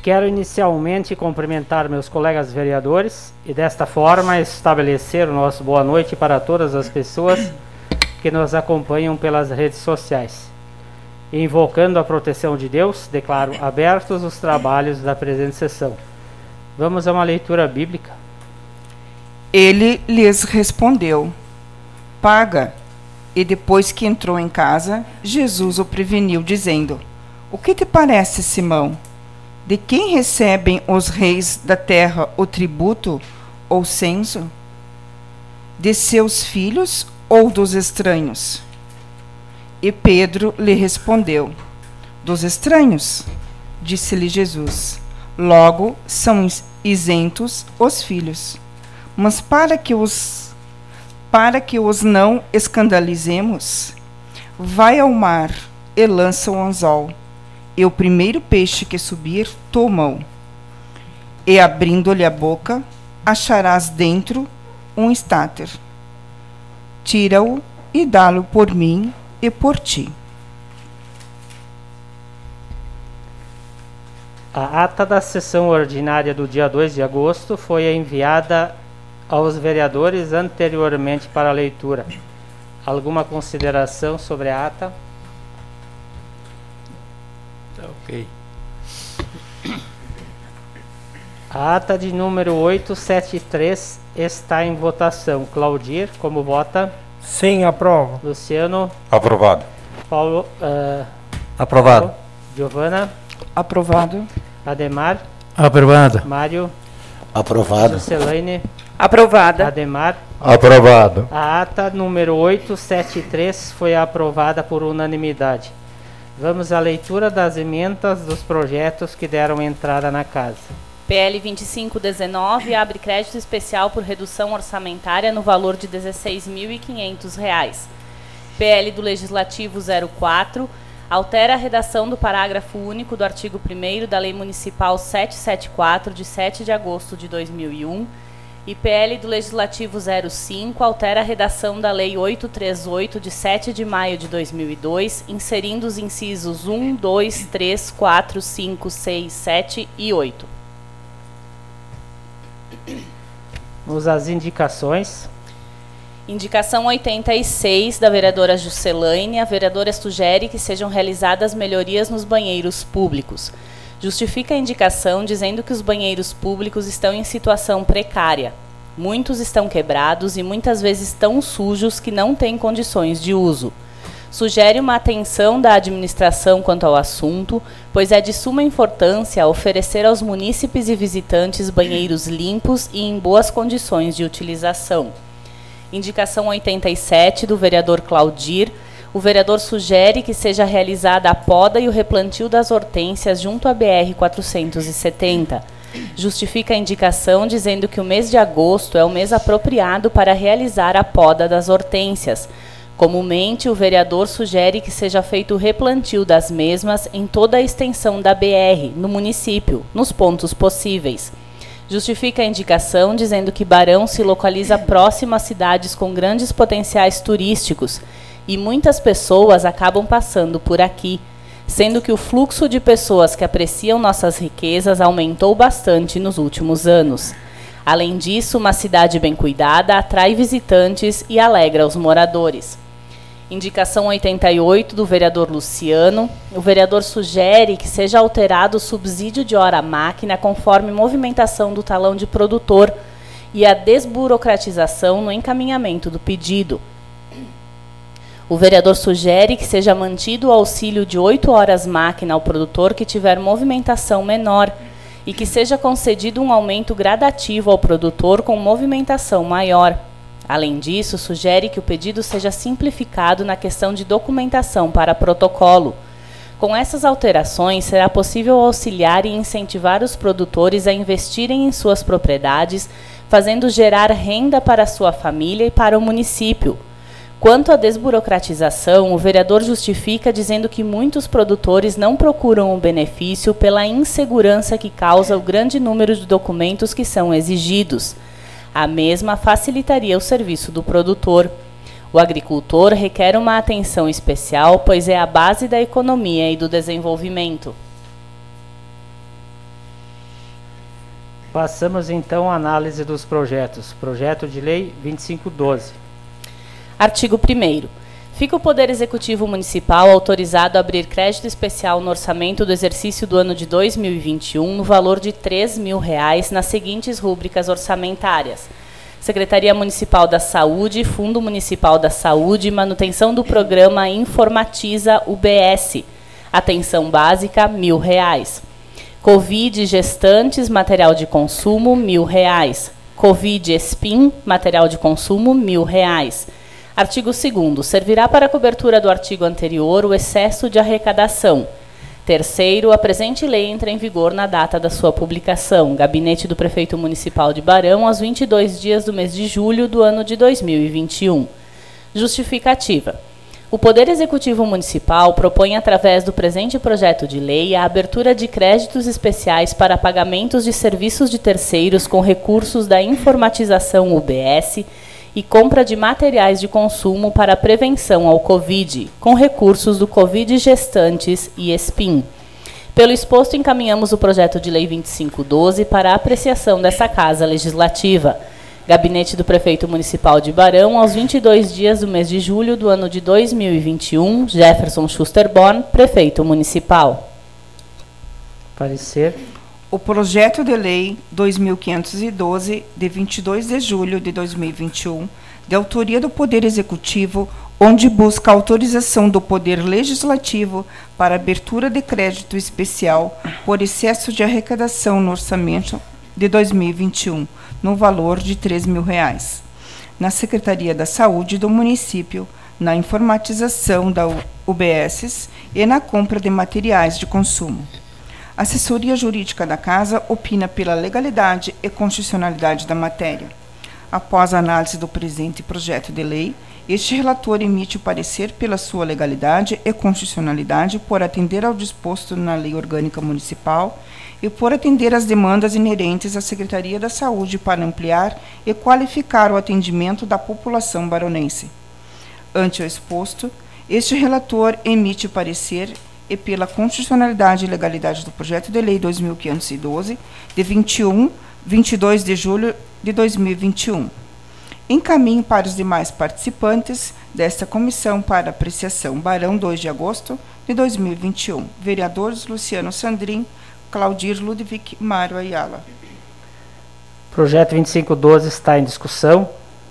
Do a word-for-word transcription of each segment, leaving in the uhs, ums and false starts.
Quero inicialmente cumprimentar meus colegas vereadores e desta forma estabelecer o nosso boa noite para todas as pessoas que nos acompanham pelas redes sociais. Invocando a proteção de Deus, declaro abertos os trabalhos da presente sessão. Vamos a uma leitura bíblica. Ele lhes respondeu: paga. E depois que entrou em casa, Jesus o preveniu, dizendo: o que te parece, Simão? De quem recebem os reis da terra o tributo ou censo? De seus filhos ou dos estranhos? E Pedro lhe respondeu: dos estranhos. Disse-lhe Jesus: logo são isentos os filhos. Mas para que os, para que os não escandalizemos, vai ao mar e lança o anzol. E o primeiro peixe que subir, toma-o. E abrindo-lhe a boca, acharás dentro um estáter. Tira-o e dá-lo por mim e por ti. A ata da sessão ordinária do dia dois de agosto foi enviada aos vereadores anteriormente para leitura. Alguma consideração sobre a ata? Ok. A ata de número oitocentos e setenta e três está em votação. Claudir, como vota? Sim, aprovo. Luciano? Aprovado. Paulo? Uh, Aprovado. Paulo? Giovana? Aprovado. Ademar? Aprovado. Mário? Aprovado. Juscelane? Aprovada. Ademar? Aprovado. A ata número oitocentos e setenta e três foi aprovada por unanimidade. Vamos à leitura das emendas dos projetos que deram entrada na casa. P L vinte e cinco dezenove abre crédito especial por redução orçamentária no valor de dezesseis mil e quinhentos reais. P L do Legislativo zero quatro altera a redação do parágrafo único do artigo primeiro da Lei Municipal setecentos e setenta e quatro, de sete de agosto de dois mil e um, e P L do Legislativo zero cinco altera a redação da Lei oitocentos e trinta e oito, de sete de maio de dois mil e dois, inserindo os incisos um, dois, três, quatro, cinco, seis, sete e oito. Vamos às indicações. Indicação oitenta e seis, da vereadora Juscelane. A vereadora sugere que sejam realizadas melhorias nos banheiros públicos. Justifica a indicação dizendo que os banheiros públicos estão em situação precária. Muitos estão quebrados e muitas vezes tão sujos que não têm condições de uso. Sugere uma atenção da administração quanto ao assunto, pois é de suma importância oferecer aos munícipes e visitantes banheiros limpos e em boas condições de utilização. Indicação oitenta e sete, do vereador Claudir. O vereador sugere que seja realizada a poda e o replantio das hortênsias junto à B R quatrocentos e setenta. Justifica a indicação dizendo que o mês de agosto é o mês apropriado para realizar a poda das hortênsias. Comumente, o vereador sugere que seja feito o replantio das mesmas em toda a extensão da B R, no município, nos pontos possíveis. Justifica a indicação dizendo que Barão se localiza próximo a cidades com grandes potenciais turísticos e muitas pessoas acabam passando por aqui, sendo que o fluxo de pessoas que apreciam nossas riquezas aumentou bastante nos últimos anos. Além disso, uma cidade bem cuidada atrai visitantes e alegra os moradores. Indicação oitenta e oito, do vereador Luciano. O vereador sugere que seja alterado o subsídio de hora-máquina conforme movimentação do talão de produtor e a desburocratização no encaminhamento do pedido. O vereador sugere que seja mantido o auxílio de oito horas-máquina ao produtor que tiver movimentação menor e que seja concedido um aumento gradativo ao produtor com movimentação maior. Além disso, sugere que o pedido seja simplificado na questão de documentação para protocolo. Com essas alterações, será possível auxiliar e incentivar os produtores a investirem em suas propriedades, fazendo gerar renda para a sua família e para o município. Quanto à desburocratização, o vereador justifica dizendo que muitos produtores não procuram o benefício pela insegurança que causa o grande número de documentos que são exigidos. A mesma facilitaria o serviço do produtor. O agricultor requer uma atenção especial, pois é a base da economia e do desenvolvimento. Passamos então à análise dos projetos. Projeto de Lei vinte e cinco doze. Artigo primeiro. Fica o Poder Executivo Municipal autorizado a abrir crédito especial no orçamento do exercício do ano de dois mil e vinte e um no valor de três mil reais nas seguintes rúbricas orçamentárias: Secretaria Municipal da Saúde, Fundo Municipal da Saúde, manutenção do programa Informatiza U B S, atenção básica, mil reais. Covid gestantes, material de consumo, mil reais. Covid Espin, material de consumo, mil reais. Artigo segundo. Servirá para a cobertura do artigo anterior o excesso de arrecadação. Terceiro, a presente lei entra em vigor na data da sua publicação. Gabinete do Prefeito Municipal de Barão, aos vinte e dois dias do mês de julho do ano de dois mil e vinte e um. Justificativa. O Poder Executivo Municipal propõe, através do presente projeto de lei, a abertura de créditos especiais para pagamentos de serviços de terceiros com recursos da informatização U B S e compra de materiais de consumo para a prevenção ao Covid, com recursos do Covid gestantes e Espin. Pelo exposto, encaminhamos o projeto de lei vinte e cinco doze para a apreciação desta Casa Legislativa. Gabinete do Prefeito Municipal de Barão, aos vinte e dois dias do mês de julho do ano de dois mil e vinte e um, Jefferson Schusterborn, Prefeito Municipal. Parecer. O projeto de lei dois mil quinhentos e doze, de vinte e dois de julho de dois mil e vinte e um, de autoria do Poder Executivo, onde busca a autorização do Poder Legislativo para abertura de crédito especial por excesso de arrecadação no orçamento de dois mil e vinte e um, no valor de três mil reais, na Secretaria da Saúde do município, na informatização da U B S e na compra de materiais de consumo. A assessoria jurídica da Casa opina pela legalidade e constitucionalidade da matéria. Após a análise do presente projeto de lei, este relator emite o parecer pela sua legalidade e constitucionalidade por atender ao disposto na Lei Orgânica Municipal e por atender às demandas inerentes à Secretaria da Saúde para ampliar e qualificar o atendimento da população baronense. Ante o exposto, este relator emite o parecer e pela constitucionalidade e legalidade do projeto de lei dois mil quinhentos e doze, de vinte e um, vinte e dois de julho de dois mil e vinte e um. Encaminho para os demais participantes desta comissão para apreciação. Barão, dois de agosto de dois mil e vinte e um. Vereadores Luciano Sandrin, Claudir Ludwig, Mário Ayala. Projeto vinte e cinco doze está em discussão.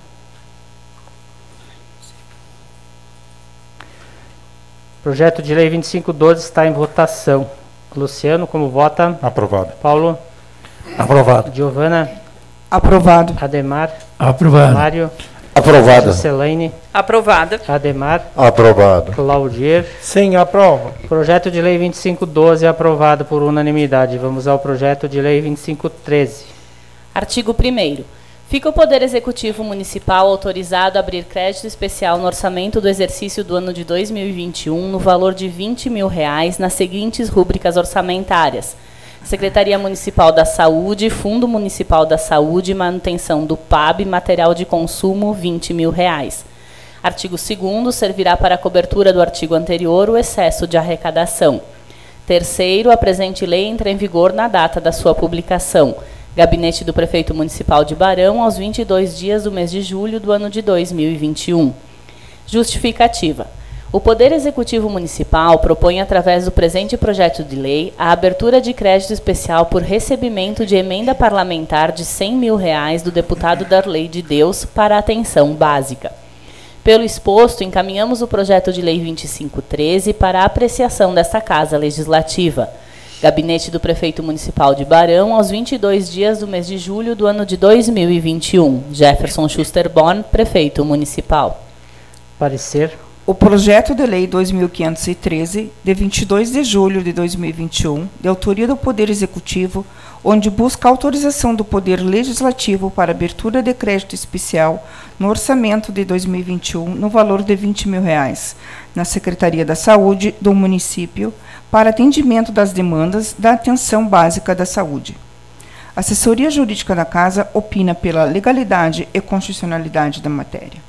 Projeto de lei vinte e cinco doze está em votação. Luciano, como vota? Aprovado. Paulo? Aprovado. Giovana? Aprovado. Ademar? Aprovado. Mário? Aprovado. Juscelaine? Aprovada. Ademar? Aprovado. Claudir? Sim, aprovo. Projeto de lei vinte e cinco doze aprovado por unanimidade. Vamos ao projeto de lei vinte e cinco treze. Artigo primeiro. Fica o Poder Executivo Municipal autorizado a abrir crédito especial no orçamento do exercício do ano de dois mil e vinte e um no valor de vinte mil reais nas seguintes rúbricas orçamentárias: Secretaria Municipal da Saúde, Fundo Municipal da Saúde, manutenção do P A B, material de consumo, vinte mil reais. Artigo segundo. Servirá para a cobertura do artigo anterior o excesso de arrecadação. Terceiro, a presente lei entra em vigor na data da sua publicação. Gabinete do Prefeito Municipal de Barão, aos vinte e dois dias do mês de julho do ano de dois mil e vinte e um. Justificativa. O Poder Executivo Municipal propõe, através do presente projeto de lei, a abertura de crédito especial por recebimento de emenda parlamentar de cem mil reais do deputado Darley de Deus para a atenção básica. Pelo exposto, encaminhamos o projeto de lei vinte e cinco treze para a apreciação desta Casa Legislativa. Gabinete do Prefeito Municipal de Barão, aos vinte e dois dias do mês de julho do ano de dois mil e vinte e um. Jefferson Schusterborn, Prefeito Municipal. Parecer. O projeto de lei dois mil quinhentos e treze, de vinte e dois de julho de dois mil e vinte e um, de autoria do Poder Executivo, onde busca a autorização do Poder Legislativo para abertura de crédito especial no orçamento de dois mil e vinte e um no valor de vinte mil reais, na Secretaria da Saúde do município, para atendimento das demandas da atenção básica da saúde. A assessoria jurídica da Casa opina pela legalidade e constitucionalidade da matéria.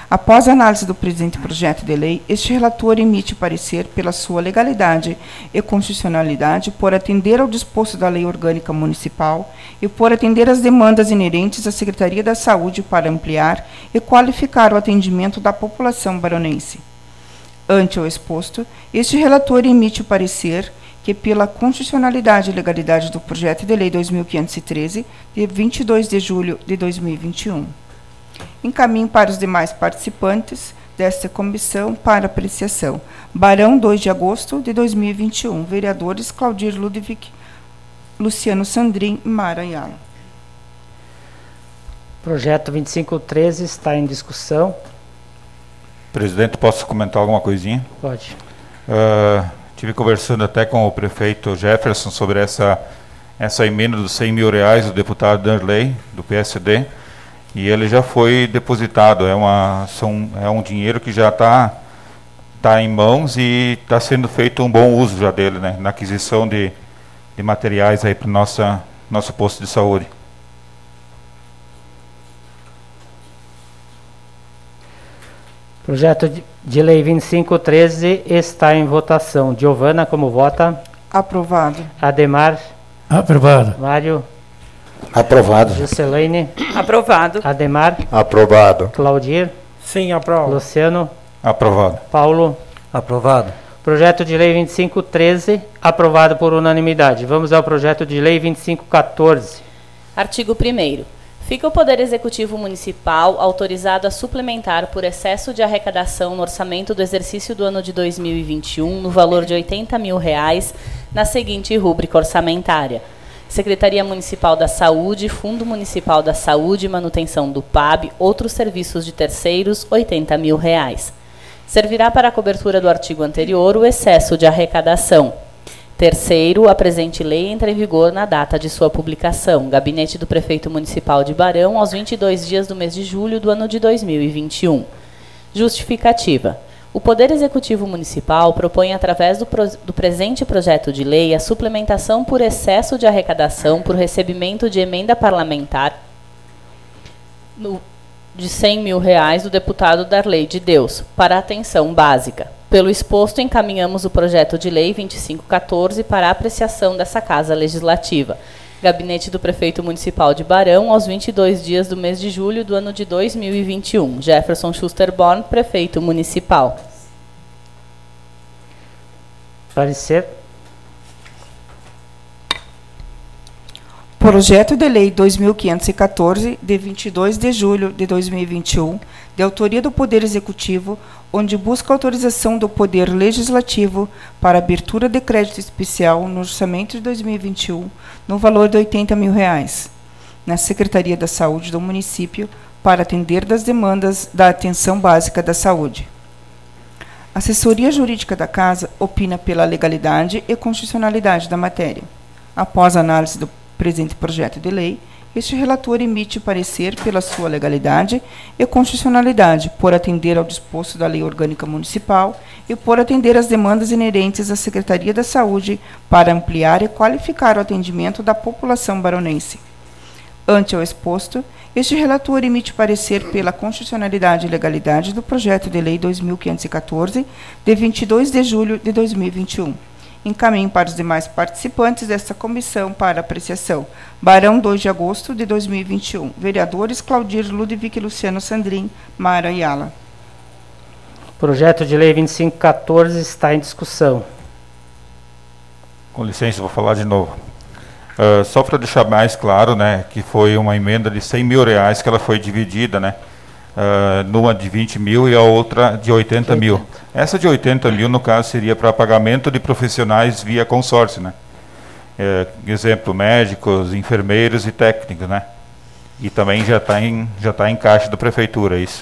Após a análise do presente projeto de lei, este relator emite parecer pela sua legalidade e constitucionalidade por atender ao disposto da Lei Orgânica Municipal e por atender às demandas inerentes à Secretaria da Saúde para ampliar e qualificar o atendimento da população baronense. Ante o exposto, este relator emite o parecer que, pela constitucionalidade e legalidade do projeto de lei dois mil quinhentos e treze, de vinte e dois de julho de dois mil e vinte e um. Encaminho para os demais participantes desta comissão para apreciação. Barão, dois de agosto de dois mil e vinte e um. Vereadores Claudir Ludwig, Luciano Sandrin e Mara Ayala. Projeto vinte e cinco treze está em discussão. Presidente, posso comentar alguma coisinha? Pode. Uh, tive conversando até com o prefeito Jefferson sobre essa, essa emenda dos cem mil reais do deputado Danley, do P S D, e ele já foi depositado. É, uma, são, é um dinheiro que já está tá em mãos e está sendo feito um bom uso já dele, né, na aquisição de, de materiais aí para o nosso posto de saúde. Projeto de lei vinte e cinco treze está em votação. Giovana, como vota? Aprovado. Ademar? Aprovado. Mário? Aprovado. Juscelane? Aprovado. Ademar? Aprovado. Claudir? Sim, aprovo. Luciano? Aprovado. Paulo? Aprovado. Projeto de lei vinte e cinco treze, aprovado por unanimidade. Vamos ao projeto de lei vinte e cinco quatorze. Artigo primeiro. Fica o Poder Executivo Municipal autorizado a suplementar por excesso de arrecadação no orçamento do exercício do ano de dois mil e vinte e um no valor de oitenta mil reais na seguinte rúbrica orçamentária: Secretaria Municipal da Saúde, Fundo Municipal da Saúde, Manutenção do P A B, outros serviços de terceiros, oitenta mil reais. Servirá para a cobertura do artigo anterior o excesso de arrecadação. Terceiro, a presente lei entra em vigor na data de sua publicação. Gabinete do Prefeito Municipal de Barão, aos vinte e dois dias do mês de julho do ano de dois mil e vinte e um. Justificativa. O Poder Executivo Municipal propõe, através do, pro, do presente projeto de lei, a suplementação por excesso de arrecadação por recebimento de emenda parlamentar no, de cem mil reais do deputado Darley de Deus, para a atenção básica. Pelo exposto, encaminhamos o projeto de lei vinte e cinco quatorze para a apreciação dessa Casa Legislativa. Gabinete do Prefeito Municipal de Barão, aos vinte e dois dias do mês de julho do ano de dois mil e vinte e um. Jefferson Schusterborn, Prefeito Municipal. Parecer. Projeto de lei dois mil quinhentos e quatorze, de vinte e dois de julho de dois mil e vinte e um, de autoria do Poder Executivo, onde busca autorização do Poder Legislativo para abertura de crédito especial no orçamento de dois mil e vinte e um, no valor de oitenta mil reais, na Secretaria da Saúde do município, para atender das demandas da atenção básica da saúde. A assessoria jurídica da Casa opina pela legalidade e constitucionalidade da matéria. Após a análise do presente projeto de lei, este relator emite parecer pela sua legalidade e constitucionalidade, por atender ao disposto da Lei Orgânica Municipal e por atender às demandas inerentes à Secretaria da Saúde para ampliar e qualificar o atendimento da população baronense. Ante o exposto, este relator emite parecer pela constitucionalidade e legalidade do projeto de lei dois mil quinhentos e quatorze, de vinte e dois de julho de dois mil e vinte e um. Encaminho para os demais participantes desta comissão para apreciação. Barão, dois de agosto de dois mil e vinte e um. Vereadores Claudir Ludwig e Luciano Sandrin, Mara Ayala. Projeto de lei vinte e cinco quatorze está em discussão. Com licença, vou falar de novo. Uh, só para deixar mais claro, né, que foi uma emenda de cem mil reais que ela foi dividida, né? Uh, numa de vinte mil e a outra de oitenta mil. Essa de oitenta mil, no caso, seria para pagamento de profissionais via consórcio, né? É, exemplo, médicos, enfermeiros e técnicos, né? E também já está em, já tá em caixa da prefeitura, isso.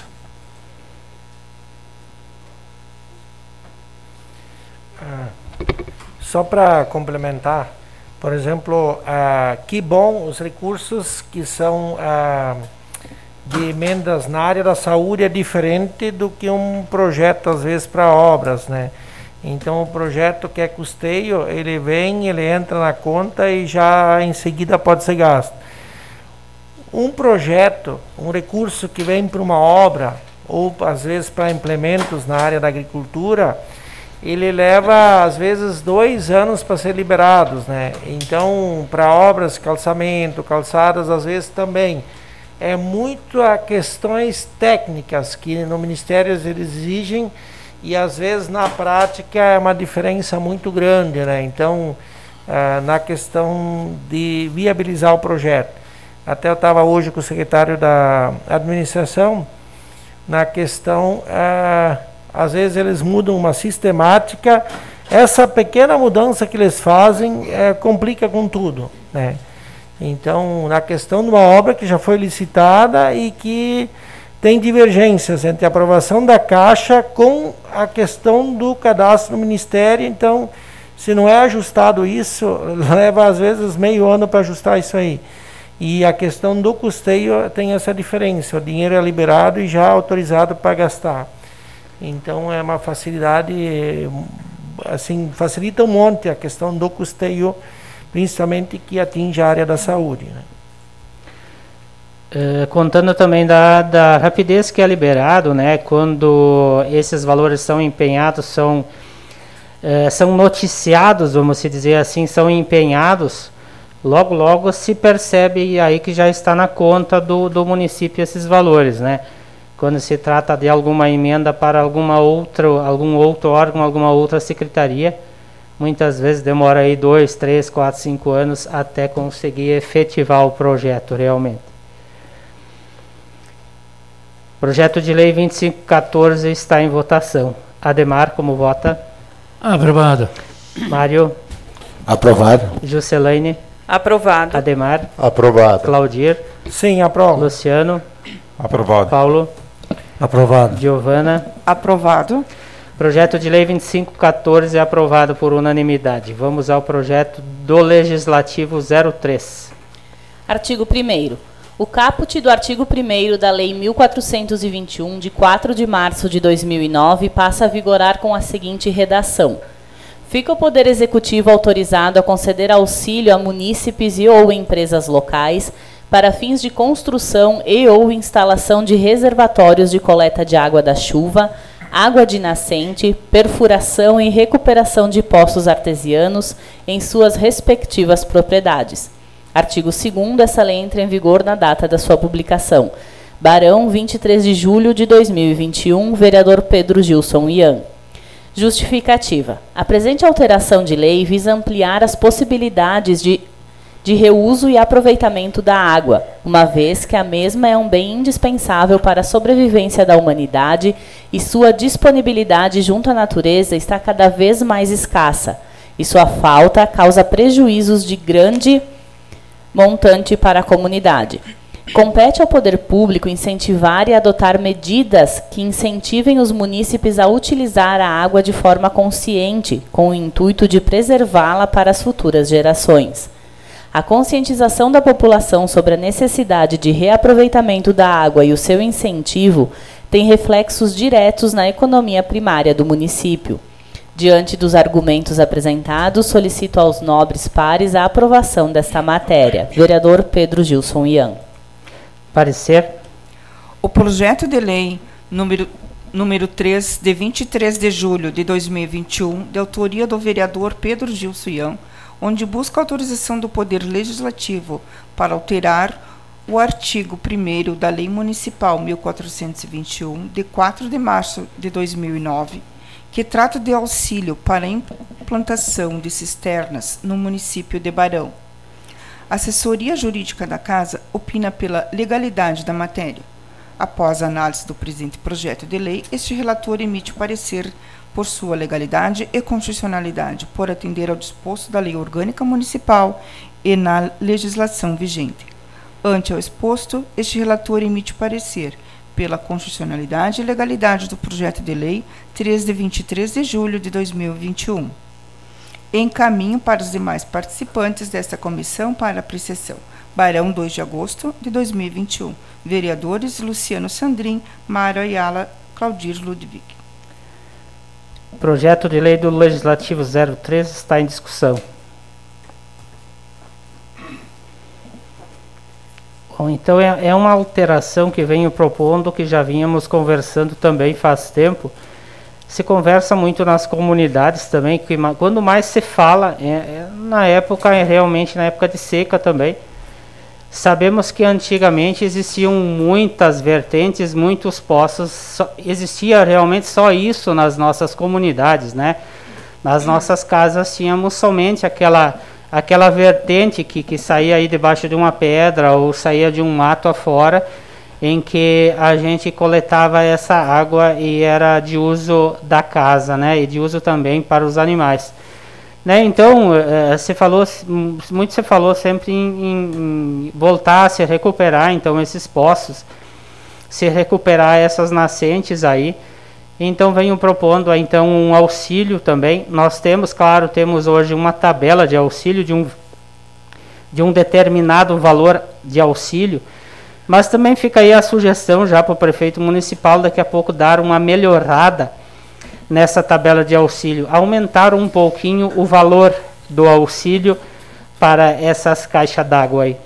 Ah, só para complementar, por exemplo, ah, que bom os recursos que são ah, de emendas na área da saúde é diferente do que um projeto, às vezes, para obras, né? Então, o projeto que é custeio, ele vem, ele entra na conta e já em seguida pode ser gasto. Um projeto, um recurso que vem para uma obra, ou às vezes para implementos na área da agricultura, ele leva às vezes dois anos para ser liberados, né? Então, para obras, calçamento, calçadas, às vezes também. É muito a questões técnicas que no Ministério eles exigem e às vezes na prática é uma diferença muito grande, né? Então, ah, na questão de viabilizar o projeto. Até eu estava hoje com o secretário da administração, na questão, ah, às vezes eles mudam uma sistemática, essa pequena mudança que eles fazem eh, complica com tudo, né? Então, na questão de uma obra que já foi licitada e que tem divergências entre a aprovação da Caixa com a questão do cadastro no Ministério. Então, se não é ajustado isso, leva às vezes meio ano para ajustar isso aí. E a questão do custeio tem essa diferença, o dinheiro é liberado e já autorizado para gastar. Então, é uma facilidade, assim, facilita um monte a questão do custeio, principalmente que atinge a área da saúde, né? Uh, contando também da, da rapidez que é liberado, né? Quando esses valores são empenhados, são, uh, são noticiados, vamos dizer assim, são empenhados, logo logo se percebe aí que já está na conta do, do município esses valores, né? Quando se trata de alguma emenda para alguma outra, algum outro órgão, alguma outra secretaria, muitas vezes demora aí dois, três, quatro, cinco anos até conseguir efetivar o projeto realmente. Projeto de lei vinte e cinco quatorze está em votação. Ademar, como vota? Aprovado. Mário? Aprovado. Juscelaine? Aprovado. Ademar? Aprovado. Claudir? Sim, aprovo. Luciano? Aprovado. Paulo? Aprovado. Giovana? Aprovado. Projeto de lei vinte e cinco quatorze é aprovado por unanimidade. Vamos ao projeto do Legislativo zero três. Artigo primeiro. O caput do artigo primeiro da Lei mil quatrocentos e vinte e um, de quatro de março de dois mil e nove, passa a vigorar com a seguinte redação. Fica o Poder Executivo autorizado a conceder auxílio a munícipes e ou empresas locais para fins de construção e ou instalação de reservatórios de coleta de água da chuva, água de nascente, perfuração e recuperação de poços artesianos em suas respectivas propriedades. Artigo segundo, essa lei entra em vigor na data da sua publicação. Barão, vinte e três de julho de dois mil e vinte e um, vereador Pedro Gilson Ian. Justificativa. A presente alteração de lei visa ampliar as possibilidades de, de reuso e aproveitamento da água, uma vez que a mesma é um bem indispensável para a sobrevivência da humanidade e sua disponibilidade junto à natureza está cada vez mais escassa, e sua falta causa prejuízos de grande montante para a comunidade. Compete ao poder público incentivar e adotar medidas que incentivem os munícipes a utilizar a água de forma consciente, com o intuito de preservá-la para as futuras gerações. A conscientização da população sobre a necessidade de reaproveitamento da água e o seu incentivo tem reflexos diretos na economia primária do município. Diante dos argumentos apresentados, solicito aos nobres pares a aprovação desta matéria. Vereador Pedro Gilson Ian. Parecer? O projeto de lei número, número três, de vinte e três de julho de dois mil e vinte e um, de autoria do vereador Pedro Gilson Ian, onde busca autorização do Poder Legislativo para alterar o artigo primeiro da Lei Municipal mil quatrocentos e vinte e um, de quatro de março de dois mil e nove, que trata de auxílio para a implantação de cisternas no município de Barão. A assessoria jurídica da Casa opina pela legalidade da matéria. Após a análise do presente projeto de lei, este relator emite parecer por sua legalidade e constitucionalidade, por atender ao disposto da Lei Orgânica Municipal e na legislação vigente. Ante ao exposto, este relator emite parecer pela constitucionalidade e legalidade do projeto de lei três de vinte e três de julho de dois mil e vinte e um. Encaminho para os demais participantes desta comissão para apreciação. Barão, dois de agosto de dois mil e vinte e um. Vereadores Luciano Sandrin, Mário Ayala, Claudir Ludwig. Projeto de lei do Legislativo zero três está em discussão. Bom, então é, é uma alteração que venho propondo, que já vínhamos conversando também faz tempo. Se conversa muito nas comunidades também, que quando mais se fala, é, é, na época, é realmente na época de seca também, sabemos que antigamente existiam muitas vertentes, muitos poços, só, existia realmente só isso nas nossas comunidades, né? Nas nossas casas tínhamos somente aquela, aquela vertente que, que saía aí debaixo de uma pedra ou saía de um mato afora, em que a gente coletava essa água e era de uso da casa, né? E de uso também para os animais. Né? Então, você falou, muito se falou sempre em, em voltar a se recuperar, então, esses poços, se recuperar essas nascentes aí. Então, venho propondo, então, um auxílio também. Nós temos, claro, temos hoje uma tabela de auxílio de um, de um determinado valor de auxílio, mas também fica aí a sugestão já para o prefeito municipal daqui a pouco dar uma melhorada nessa tabela de auxílio, aumentar um pouquinho o valor do auxílio para essas caixas d'água aí.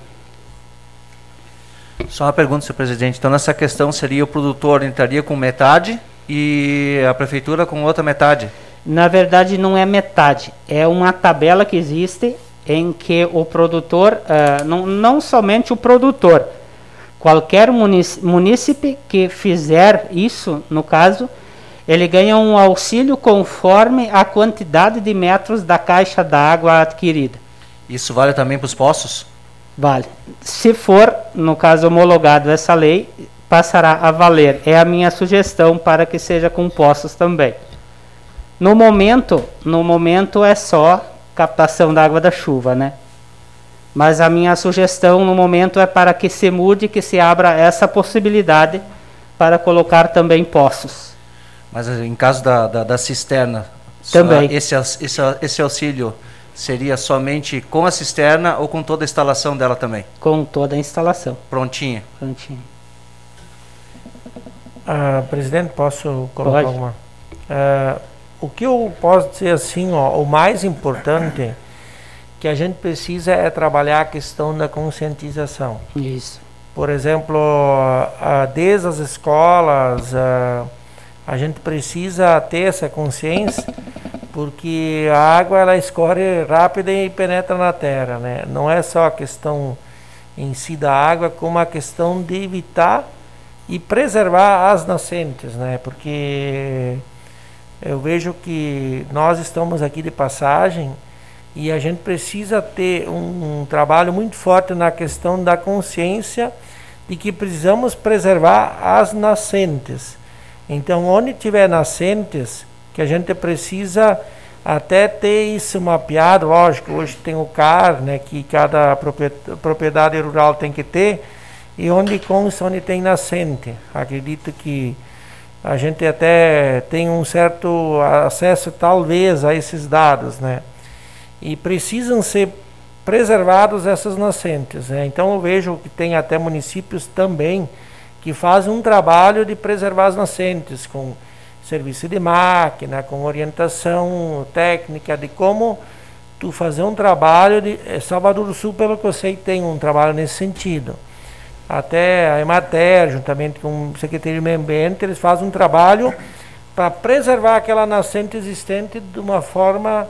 Só uma pergunta, senhor presidente. Então, nessa questão, seria o produtor entraria com metade e a prefeitura com outra metade? Na verdade, não é metade. É uma tabela que existe em que o produtor, uh, não, não somente o produtor, qualquer munícipe que fizer isso, no caso, ele ganha um auxílio conforme a quantidade de metros da caixa d'água adquirida. Isso vale também para os poços? Vale. Se for, no caso, homologado essa lei, passará a valer. É a minha sugestão para que seja com poços também. No momento, no momento é só captação da água da chuva, né? Mas a minha sugestão no momento é para que se mude, que se abra essa possibilidade para colocar também poços. Mas em caso da, da, da cisterna, também. Esse, esse, esse auxílio seria somente com a cisterna ou com toda a instalação dela também? Com toda a instalação. Prontinha? Prontinha. Ah, presidente, posso colocar Pode. alguma? Ah, o que eu posso dizer assim, ó, o mais importante que a gente precisa é trabalhar a questão da conscientização. Isso. Por exemplo, ah, desde as escolas, ah, a gente precisa ter essa consciência, porque a água ela escorre rápida e penetra na terra, né? Não é só a questão em si da água, como a questão de evitar e preservar as nascentes, né? Porque eu vejo que nós estamos aqui de passagem e a gente precisa ter um, um trabalho muito forte na questão da consciência de que precisamos preservar as nascentes. Então, onde tiver nascentes, que a gente precisa até ter isso mapeado, lógico, hoje tem o C A R, né, que cada propriedade rural tem que ter, e onde consta onde tem nascente. Acredito que a gente até tem um certo acesso, talvez, a esses dados, né? E precisam ser preservados essas nascentes, né? Então, eu vejo que tem até municípios também que fazem um trabalho de preservar as nascentes, com serviço de máquina, com orientação técnica de como tu fazer um trabalho de Salvador do Sul, pelo que eu sei, tem um trabalho nesse sentido. Até a Emater, juntamente com o Secretaria de Meio Ambiente, eles fazem um trabalho para preservar aquela nascente existente de uma forma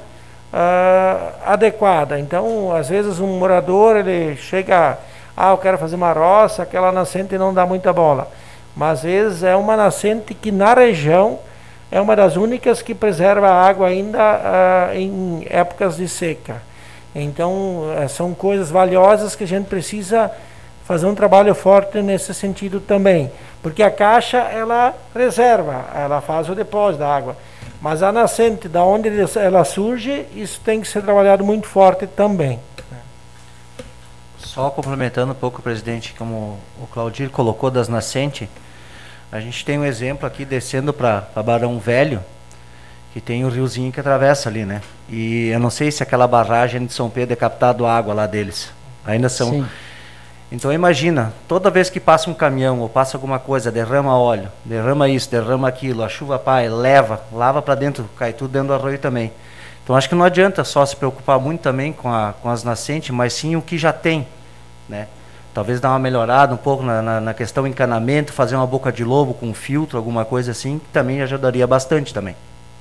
uh, adequada. Então, às vezes um morador, ele chega, ah, eu quero fazer uma roça, aquela nascente não dá muita bola. Mas às vezes é uma nascente que na região é uma das únicas que preserva a água ainda uh, em épocas de seca. Então, uh, são coisas valiosas que a gente precisa fazer um trabalho forte nesse sentido também. Porque a caixa, ela reserva, ela faz o depósito da água. Mas a nascente, da onde ela surge, isso tem que ser trabalhado muito forte também. Só complementando um pouco, presidente, como o Claudir colocou das nascentes, a gente tem um exemplo aqui descendo para Barão Velho, que tem o riozinho que atravessa ali, né? E eu não sei se aquela barragem de São Pedro é captado água lá deles. Ainda são. Sim. Então imagina, toda vez que passa um caminhão ou passa alguma coisa, derrama óleo, derrama isso, derrama aquilo, a chuva pai, leva, lava para dentro, cai tudo dentro do arroio também. Então acho que não adianta só se preocupar muito também com, a, com as nascentes, mas sim o que já tem, né? talvez dar uma melhorada um pouco na, na, na questão encanamento, fazer uma boca de lobo com filtro, alguma coisa assim, que também ajudaria bastante também.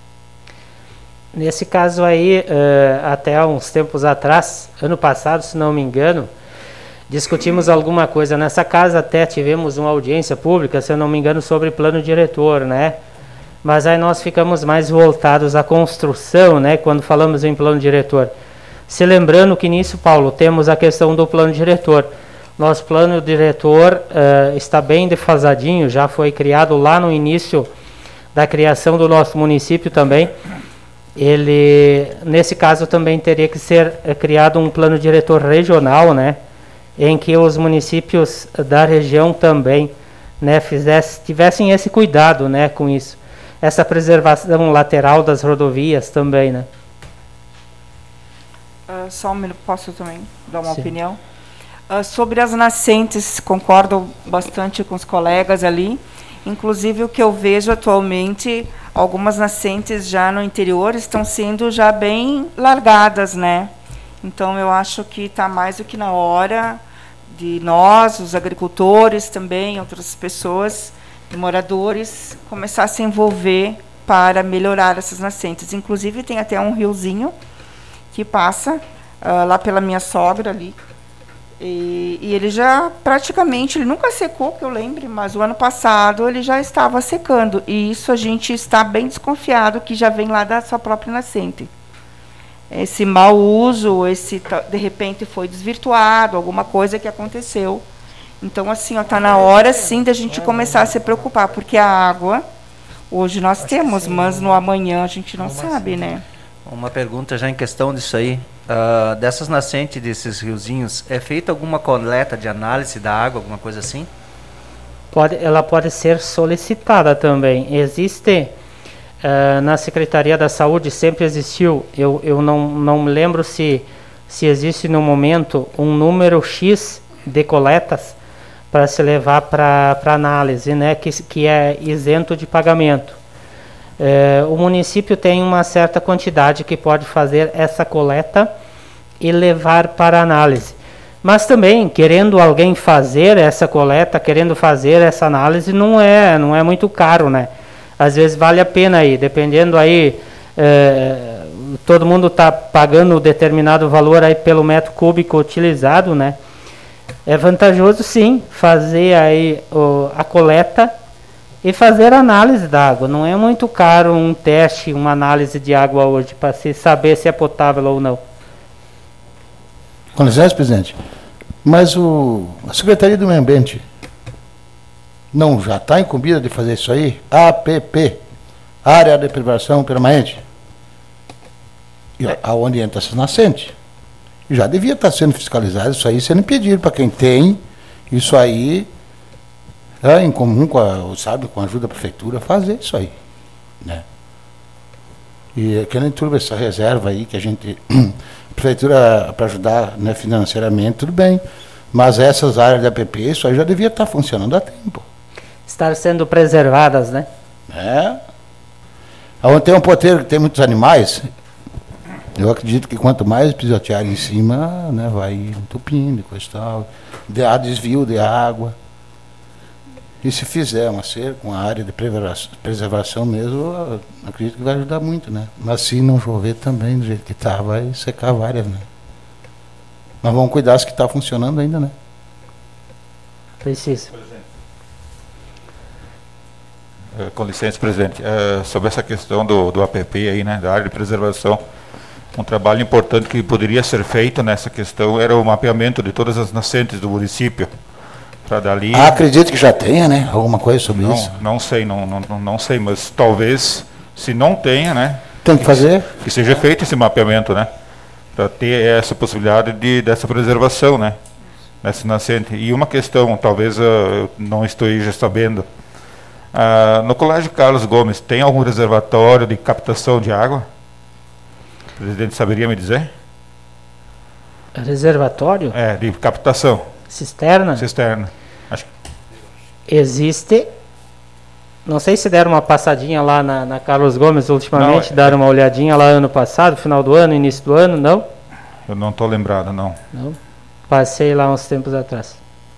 Nesse caso aí, uh, até uns tempos atrás, ano passado, se não me engano, discutimos alguma coisa nessa casa, até tivemos uma audiência pública, se eu não me engano, sobre plano diretor, né? Mas aí nós ficamos mais voltados à construção, né? Quando falamos em plano diretor. Se lembrando que nisso, Paulo, temos a questão do plano diretor. Nosso plano diretor uh, está bem defasadinho, já foi criado lá no início da criação do nosso município também. Ele, nesse caso, também teria que ser uh, criado um plano diretor regional, né? Em que os municípios da região também, né, fizesse, tivessem esse cuidado, né, com isso. Essa preservação lateral das rodovias também, né? Uh, só um minuto, posso também dar uma Sim. opinião? Uh, sobre as nascentes, concordo bastante com os colegas ali. Inclusive, o que eu vejo atualmente, algumas nascentes já no interior estão sendo já bem largadas, né? Então, eu acho que está mais do que na hora de nós, os agricultores também, outras pessoas, moradores, começar a se envolver para melhorar essas nascentes. Inclusive, tem até um riozinho que passa uh, lá pela minha sogra ali. E, e ele já praticamente, ele nunca secou, que eu lembre, mas o ano passado ele já estava secando. E isso a gente está bem desconfiado que já vem lá da sua própria nascente. Esse mau uso, esse de repente foi desvirtuado, alguma coisa que aconteceu. Então, assim, está na hora, sim, da gente começar a se preocupar, porque a água, hoje nós temos, mas no amanhã a gente não sabe, né? Uma pergunta já em questão disso aí. Uh, dessas nascentes, desses riozinhos, é feita alguma coleta de análise da água, alguma coisa assim? Pode, ela pode ser solicitada também. Existe, uh, na Secretaria da Saúde, sempre existiu, eu, eu não, não me lembro se, se existe no momento um número X de coletas para se levar para análise, né, que, que é isento de pagamento. É, o município tem uma certa quantidade que pode fazer essa coleta e levar para análise. Mas também, querendo alguém fazer essa coleta, querendo fazer essa análise, não é, não é muito caro, né? Às vezes vale a pena aí, dependendo aí, é, todo mundo está pagando determinado valor aí pelo metro cúbico utilizado, né? É vantajoso, sim, fazer aí o, a coleta e fazer a análise da água. Não é muito caro um teste, uma análise de água hoje, para se saber se é potável ou não. Com licença, presidente. Mas o, a Secretaria do Meio Ambiente não já está incumbida de fazer isso aí? A P P, Área de Preservação Permanente, e aonde entra essas nascentes. Já devia estar sendo fiscalizado isso aí, sendo impedido para quem tem isso aí, é, em comum com a, sabe, com a ajuda da prefeitura, fazer isso aí, né? E querendo tudo essa reserva aí que a gente, a prefeitura para ajudar, né, financeiramente, tudo bem, mas essas áreas da A P P, isso aí já devia estar funcionando há tempo. Estar sendo preservadas, né? É. Onde tem um poteiro que tem muitos animais, eu acredito que quanto mais pisotear em cima, né, vai entupindo e coisa e tal. De, há desvio de água. E se fizer uma cerca, uma área de preservação mesmo, acredito que vai ajudar muito, né? Mas se não chover também, do jeito que está, vai secar várias, né? Mas vamos cuidar se que está funcionando ainda, né? Precisa. Uh, com licença, presidente. Uh, sobre essa questão do, do A P P aí, né, da área de preservação, um trabalho importante que poderia ser feito nessa questão era o mapeamento de todas as nascentes do município. Para dali. Ah, acredito que já tenha, né? Alguma coisa sobre não, isso. Não sei, não, não, não sei, mas talvez, se não tenha, né? Tem que fazer. Que seja feito esse mapeamento, né? Para ter essa possibilidade de, dessa preservação, né? Nessa nascente. E uma questão, talvez uh, eu não esteja sabendo. Uh, no Colégio Carlos Gomes, tem algum reservatório de captação de água? O presidente saberia me dizer? Reservatório? É, de captação. Cisterna? Cisterna. Acho que... Existe. Não sei se deram uma passadinha lá na, na Carlos Gomes ultimamente, Não, é... deram uma olhadinha lá ano passado, final do ano, início do ano, não? Eu não estou lembrado, não. Não. Passei lá uns tempos atrás.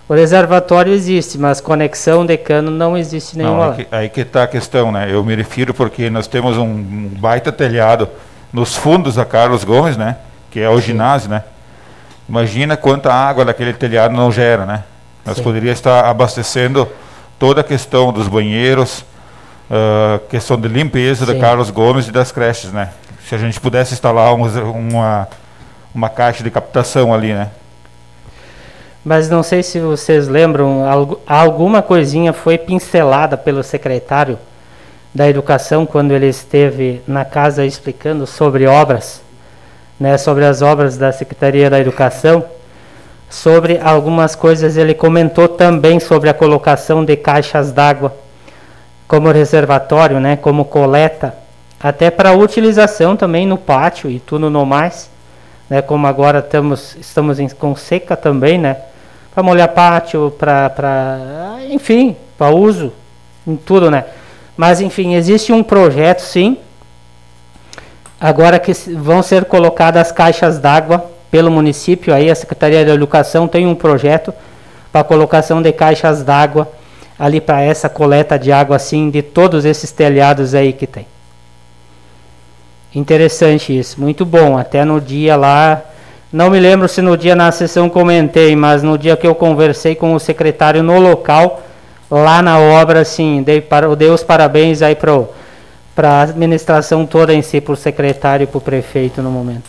O reservatório existe, mas conexão de cano não existe nenhuma Não, lá. aí que, aí que está a questão, né? Eu me refiro porque nós temos um, um baita telhado nos fundos da Carlos Gomes, né? Que é o Sim. ginásio, né? Imagina quanta água daquele telhado não gera, né? Nós Sim. poderíamos estar abastecendo toda a questão dos banheiros, uh, questão de limpeza Sim. da Carlos Gomes e das creches, né? Se a gente pudesse instalar um, uma, uma caixa de captação ali, né? Mas não sei se vocês lembram, algu- alguma coisinha foi pincelada pelo secretário da Educação quando ele esteve na casa explicando sobre obras, né, sobre as obras da Secretaria da Educação. Sobre algumas coisas ele comentou também sobre a colocação de caixas d'água como reservatório, né, como coleta, até para utilização também no pátio e tudo no mais, né, como agora estamos, estamos em, com seca também, né, para molhar pátio, para, enfim, para uso, em tudo, né. Mas, enfim, existe um projeto, sim, agora que vão ser colocadas caixas d'água pelo município, aí a Secretaria da Educação tem um projeto para colocação de caixas d'água ali para essa coleta de água, assim, de todos esses telhados aí que tem. Interessante isso, muito bom, até no dia lá... Não me lembro se no dia na sessão comentei, mas no dia que eu conversei com o secretário no local, lá na obra, assim, dei, para, dei os parabéns aí para a administração toda em si, para o secretário e para o prefeito no momento.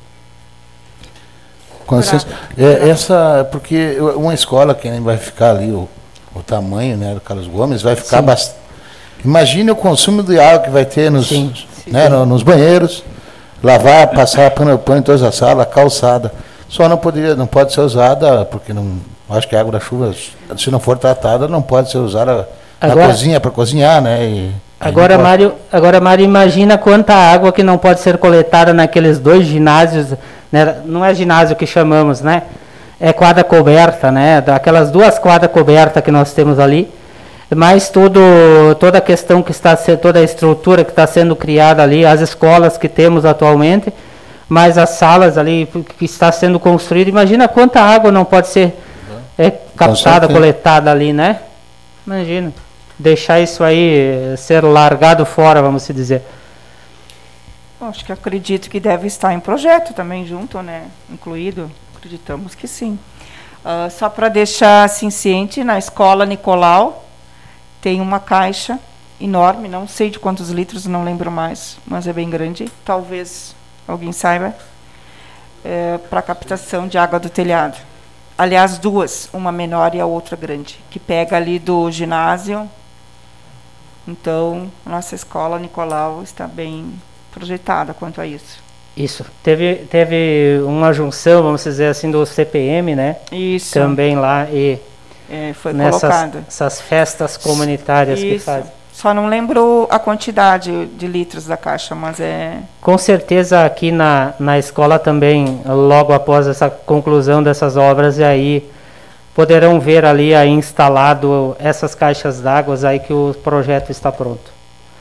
Com licença, é, essa, porque uma escola que vai ficar ali, o, o tamanho, né, do Carlos Gomes, vai ficar bastante... Imagine o consumo de água que vai ter nos, Sim. né, no, nos banheiros. Lavar, passar pano pano em toda a sala, calçada. Só não poderia, não pode ser usada, porque não, acho que a água da chuva, se não for tratada, não pode ser usada Agora- na cozinha para cozinhar, né? E, Agora, aí não pode- Mário, agora, Mário, imagina quanta água que não pode ser coletada naqueles dois ginásios, né? Não é ginásio que chamamos, né? É quadra coberta, né? Daquelas duas quadras cobertas que nós temos ali, mas tudo, toda a questão que está sendo, toda a estrutura que está sendo criada ali, as escolas que temos atualmente, mas as salas ali que está sendo construída, imagina quanta água não pode ser é, captada, certeza. coletada ali, né? Imagina, deixar isso aí eh, ser largado fora, vamos se dizer. Acho que acredito que deve estar em projeto também junto, né? Incluído. Acreditamos que sim. Ah, só para deixar assim ciente, na escola Nicolau tem uma caixa enorme, não sei de quantos litros, não lembro mais, mas é bem grande. Talvez alguém saiba. É, para captação de água do telhado. Aliás, duas, uma menor e a outra grande, que pega ali do ginásio. Então, nossa escola Nicolau está bem projetada quanto a isso. Isso. Teve, teve uma junção, vamos dizer assim, do C P M, né? Isso. Também lá e É, foi nessas colocado. essas festas comunitárias que Isso. fazem. Só não lembro a quantidade de litros da caixa, mas é... Com certeza aqui na, na escola também, logo após essa conclusão dessas obras, e aí poderão ver ali aí instalado essas caixas d'água aí que o projeto está pronto.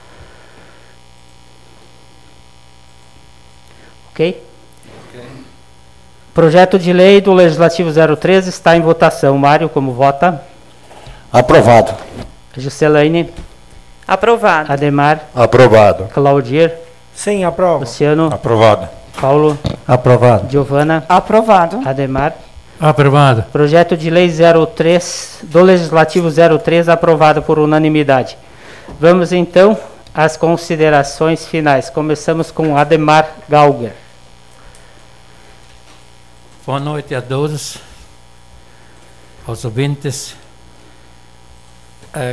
Ok? Projeto de lei do Legislativo zero treze está em votação. Mário, como vota? Aprovado. Juscelane, Aprovado. Ademar, Aprovado. Claudir, Sim, aprovo. Luciano, Aprovado. Paulo, Aprovado. Giovana, aprovado. Ademar. Aprovado. Projeto de lei zero três do Legislativo zero três aprovado por unanimidade. Vamos então às considerações finais. Começamos com Ademar Gauger. Boa noite a todos, aos ouvintes. É,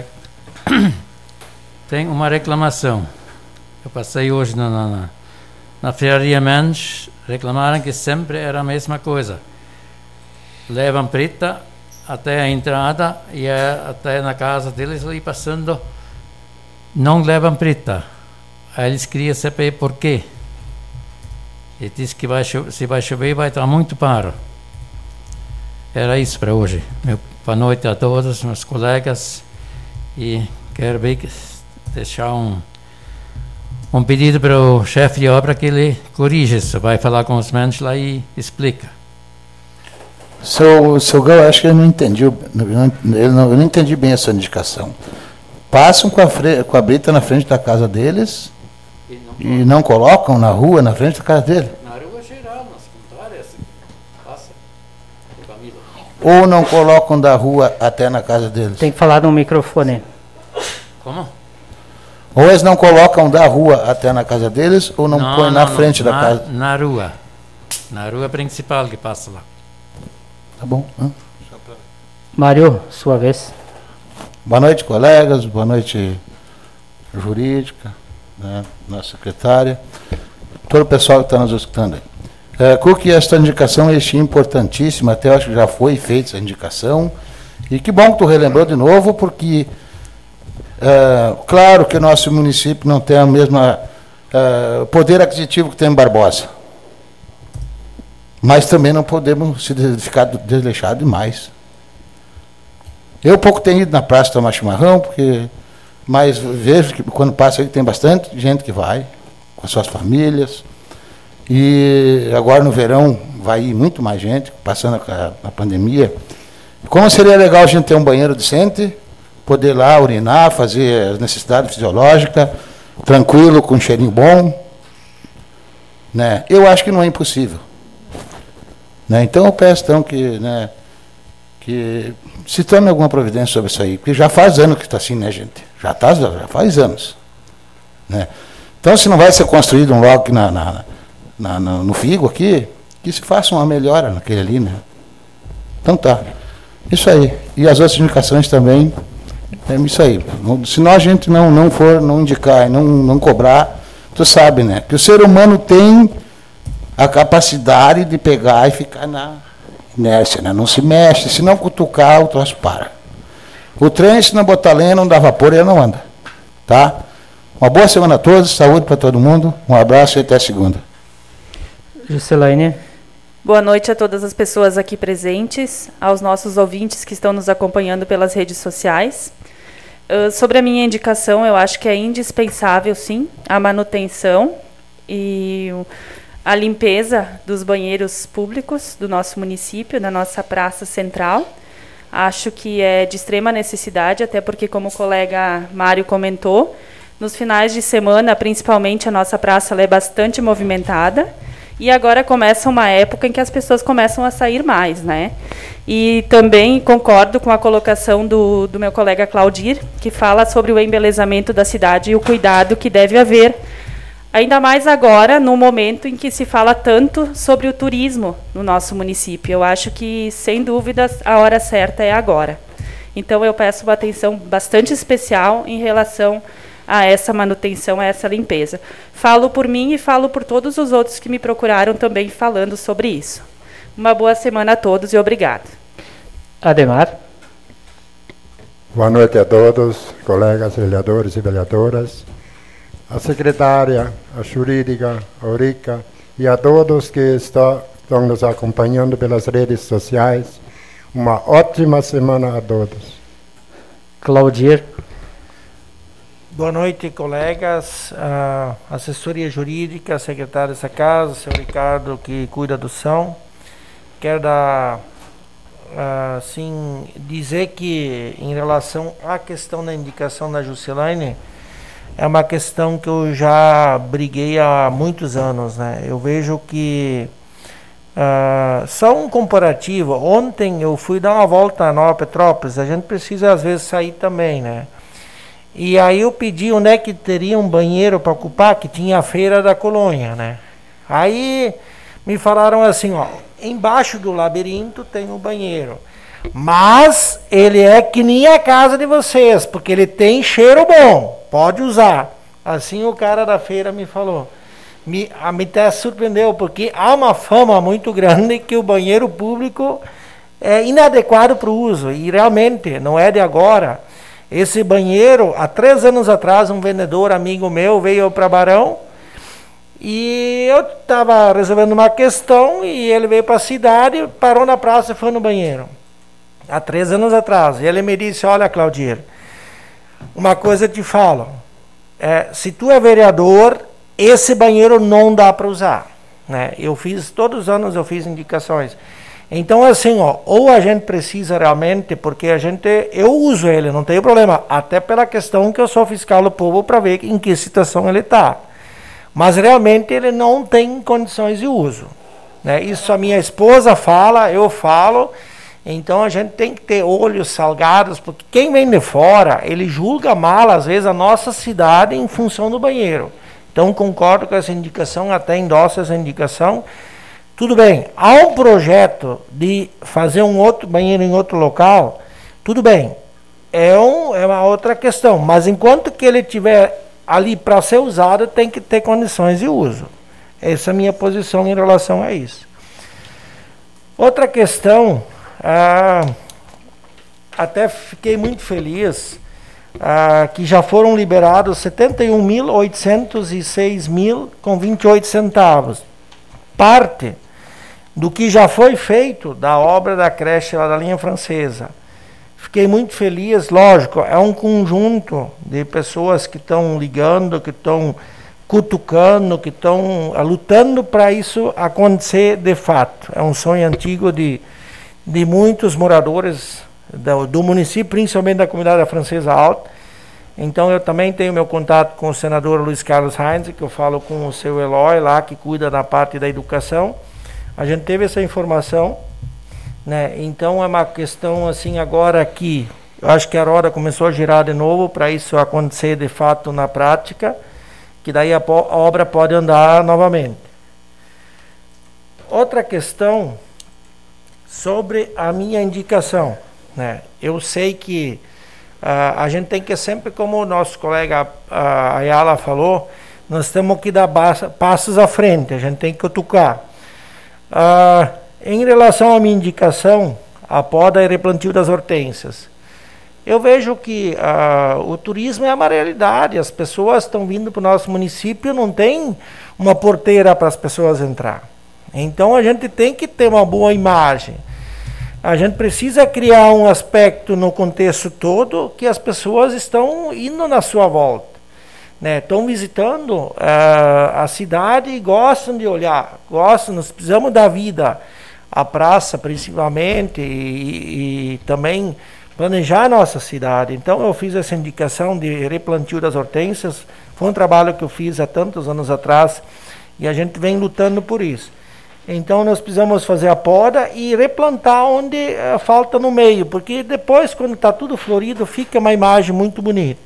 tem uma reclamação. Eu passei hoje na, na, na Ferraria Mensch, reclamaram que sempre era a mesma coisa. Levam preta até a entrada e é, até na casa deles ali passando, não levam preta. Aí eles queriam saber por quê. Ele disse que vai chover, se vai chover vai estar muito paro. Era isso para hoje. Meu, boa noite a todos, meus colegas. E quero ver que, deixar um, um pedido para o chefe de obra que ele corrija isso. Vai falar com os meninos lá e explica. Seu, seu Gal, acho que eu não entendi, eu não, eu não, eu não entendi bem essa indicação. Passam com a, fre, com a brita na frente da casa deles e não, e não colocam na rua, na frente da casa dele? Na rua geral, nas contrárias, passa o Camilo. Ou não colocam da rua até na casa deles? Tem que falar no microfone. Como? Ou eles não colocam da rua até na casa deles, ou não, não põem na não, frente não. da na, casa? Na rua. Na rua principal que passa lá. Tá bom. Hã? Mário, sua vez. Boa noite, colegas. Boa noite, jurídica, né, nossa secretária, todo o pessoal que está nos escutando aí. É, Cook, esta indicação é importantíssima, até acho que já foi feita essa indicação, e que bom que tu relembrou de novo, porque é, claro que o nosso município não tem o mesmo é, poder aquisitivo que tem em Barbosa, mas também não podemos se ficar desleixados demais. Eu pouco tenho ido na praça tomar chimarrão, porque, mas vejo que quando passa aí tem bastante gente que vai, com as suas famílias, e agora no verão vai ir muito mais gente, passando a, a pandemia. Como seria legal a gente ter um banheiro decente, poder lá urinar, fazer as necessidades fisiológicas, tranquilo, com um cheirinho bom, né? Eu acho que não é impossível. Né? Então eu peço então que, né, que se tome alguma providência sobre isso aí, porque já faz anos que está assim, né, gente? Já, tá, já faz anos. Né? Então, se não vai ser construído um logo na, na, na, na, no Figo aqui, que se faça uma melhora naquele ali, né? Então tá. Isso aí. E as outras indicações também, é isso aí. Se nós a gente não, não for, não indicar e não, não cobrar, tu sabe, né? Que o ser humano tem a capacidade de pegar e ficar na inércia, né? Não se mexe, se não cutucar, o troço para. O trem, se não botar lenha, não dá vapor, ele não anda. Tá? Uma boa semana a todos, saúde para todo mundo, um abraço e até segunda. Juscelane. Boa noite a todas as pessoas aqui presentes, aos nossos ouvintes que estão nos acompanhando pelas redes sociais. Uh, sobre a minha indicação, eu acho que é indispensável, sim, a manutenção e a limpeza dos banheiros públicos do nosso município, da nossa praça central. Acho que é de extrema necessidade, até porque, como o colega Mário comentou, nos finais de semana, principalmente, a nossa praça ela é bastante movimentada. E agora começa uma época em que as pessoas começam a sair mais, né? E também concordo com a colocação do, do meu colega Claudir, que fala sobre o embelezamento da cidade e o cuidado que deve haver, ainda mais agora, no momento em que se fala tanto sobre o turismo no nosso município. Eu acho que, sem dúvidas, a hora certa é agora. Então, eu peço uma atenção bastante especial em relação a essa manutenção, a essa limpeza. Falo por mim e falo por todos os outros que me procuraram também falando sobre isso. Uma boa semana a todos e obrigado. Ademar. Boa noite a todos, colegas vereadores e vereadoras, a secretária, a jurídica, a Eurica e a todos que estão, estão nos acompanhando pelas redes sociais. Uma ótima semana a todos. Claudir. Boa noite, colegas, a assessoria jurídica, secretário dessa casa, seu Ricardo, que cuida do som. Quero dar, assim, dizer que, em relação à questão da indicação da Juscelane, é uma questão que eu já briguei há muitos anos, né? Eu vejo que, uh, só um comparativo, ontem eu fui dar uma volta na Nova Petrópolis, a gente precisa às vezes sair também, né? E aí eu pedi onde é que teria um banheiro para ocupar, que tinha a feira da colônia, né? Aí me falaram assim, ó, embaixo do labirinto tem um banheiro, mas ele é que nem a casa de vocês, porque ele tem cheiro bom, pode usar. Assim o cara da feira me falou. Me, a me até surpreendeu, porque há uma fama muito grande que o banheiro público é inadequado para o uso, e realmente não é de agora. Esse banheiro, há três anos atrás, um vendedor amigo meu veio para Barão e eu estava resolvendo uma questão e ele veio para a cidade, parou na praça e foi no banheiro. Há três anos atrás. E ele me disse, olha, Claudir, uma coisa eu te falo, é, se tu é vereador, esse banheiro não dá para usar. Né? Eu fiz, todos os anos eu fiz indicações. Então, assim, ó, ou a gente precisa realmente, porque a gente, eu uso ele, não tem problema, até pela questão que eu sou fiscal do povo para ver em que situação ele está. Mas realmente ele não tem condições de uso, né? Isso a minha esposa fala, eu falo, então a gente tem que ter olhos salgados, porque quem vem de fora, ele julga mal, às vezes, a nossa cidade em função do banheiro. Então, concordo com essa indicação, até endosso essa indicação. Tudo bem, há um projeto de fazer um outro banheiro em outro local, tudo bem, é, um, é uma outra questão, mas enquanto que ele estiver ali para ser usado, tem que ter condições de uso. Essa é a minha posição em relação a isso. Outra questão, ah, até fiquei muito feliz, ah, que já foram liberados setenta e um mil oitocentos e seis mil com vinte e oito centavos. Parte do que já foi feito da obra da creche lá da linha francesa. Fiquei muito feliz, lógico, é um conjunto de pessoas que estão ligando, que estão cutucando, que estão lutando para isso acontecer de fato. É um sonho antigo de, de muitos moradores do, do município, principalmente da comunidade francesa alta. Então eu também tenho meu contato com o senador Luiz Carlos Heinz, que eu falo com o seu Eloy lá, que cuida da parte da educação. A gente teve essa informação, né? Então é uma questão assim agora que eu acho que a roda começou a girar de novo para isso acontecer de fato na prática, que daí a, a obra pode andar novamente. Outra questão sobre a minha indicação, né? Eu sei que uh, a gente tem que sempre, como o nosso colega uh, Ayala falou, nós temos que dar passos à frente, a gente tem que tocar. Uh, em relação à minha indicação, a poda e replantio das hortênsias, eu vejo que uh, o turismo é uma realidade, as pessoas estão vindo para o nosso município, não tem uma porteira para as pessoas entrar. Então a gente tem que ter uma boa imagem. A gente precisa criar um aspecto no contexto todo que as pessoas estão indo na sua volta. Né, estão visitando uh, a cidade e gostam de olhar, gostam, nós precisamos da vida, a praça principalmente, e, e também planejar a nossa cidade. Então eu fiz essa indicação de replantio das hortênsias, foi um trabalho que eu fiz há tantos anos atrás, e a gente vem lutando por isso. Então nós precisamos fazer a poda e replantar onde uh, falta no meio, porque depois, quando está tudo florido, fica uma imagem muito bonita.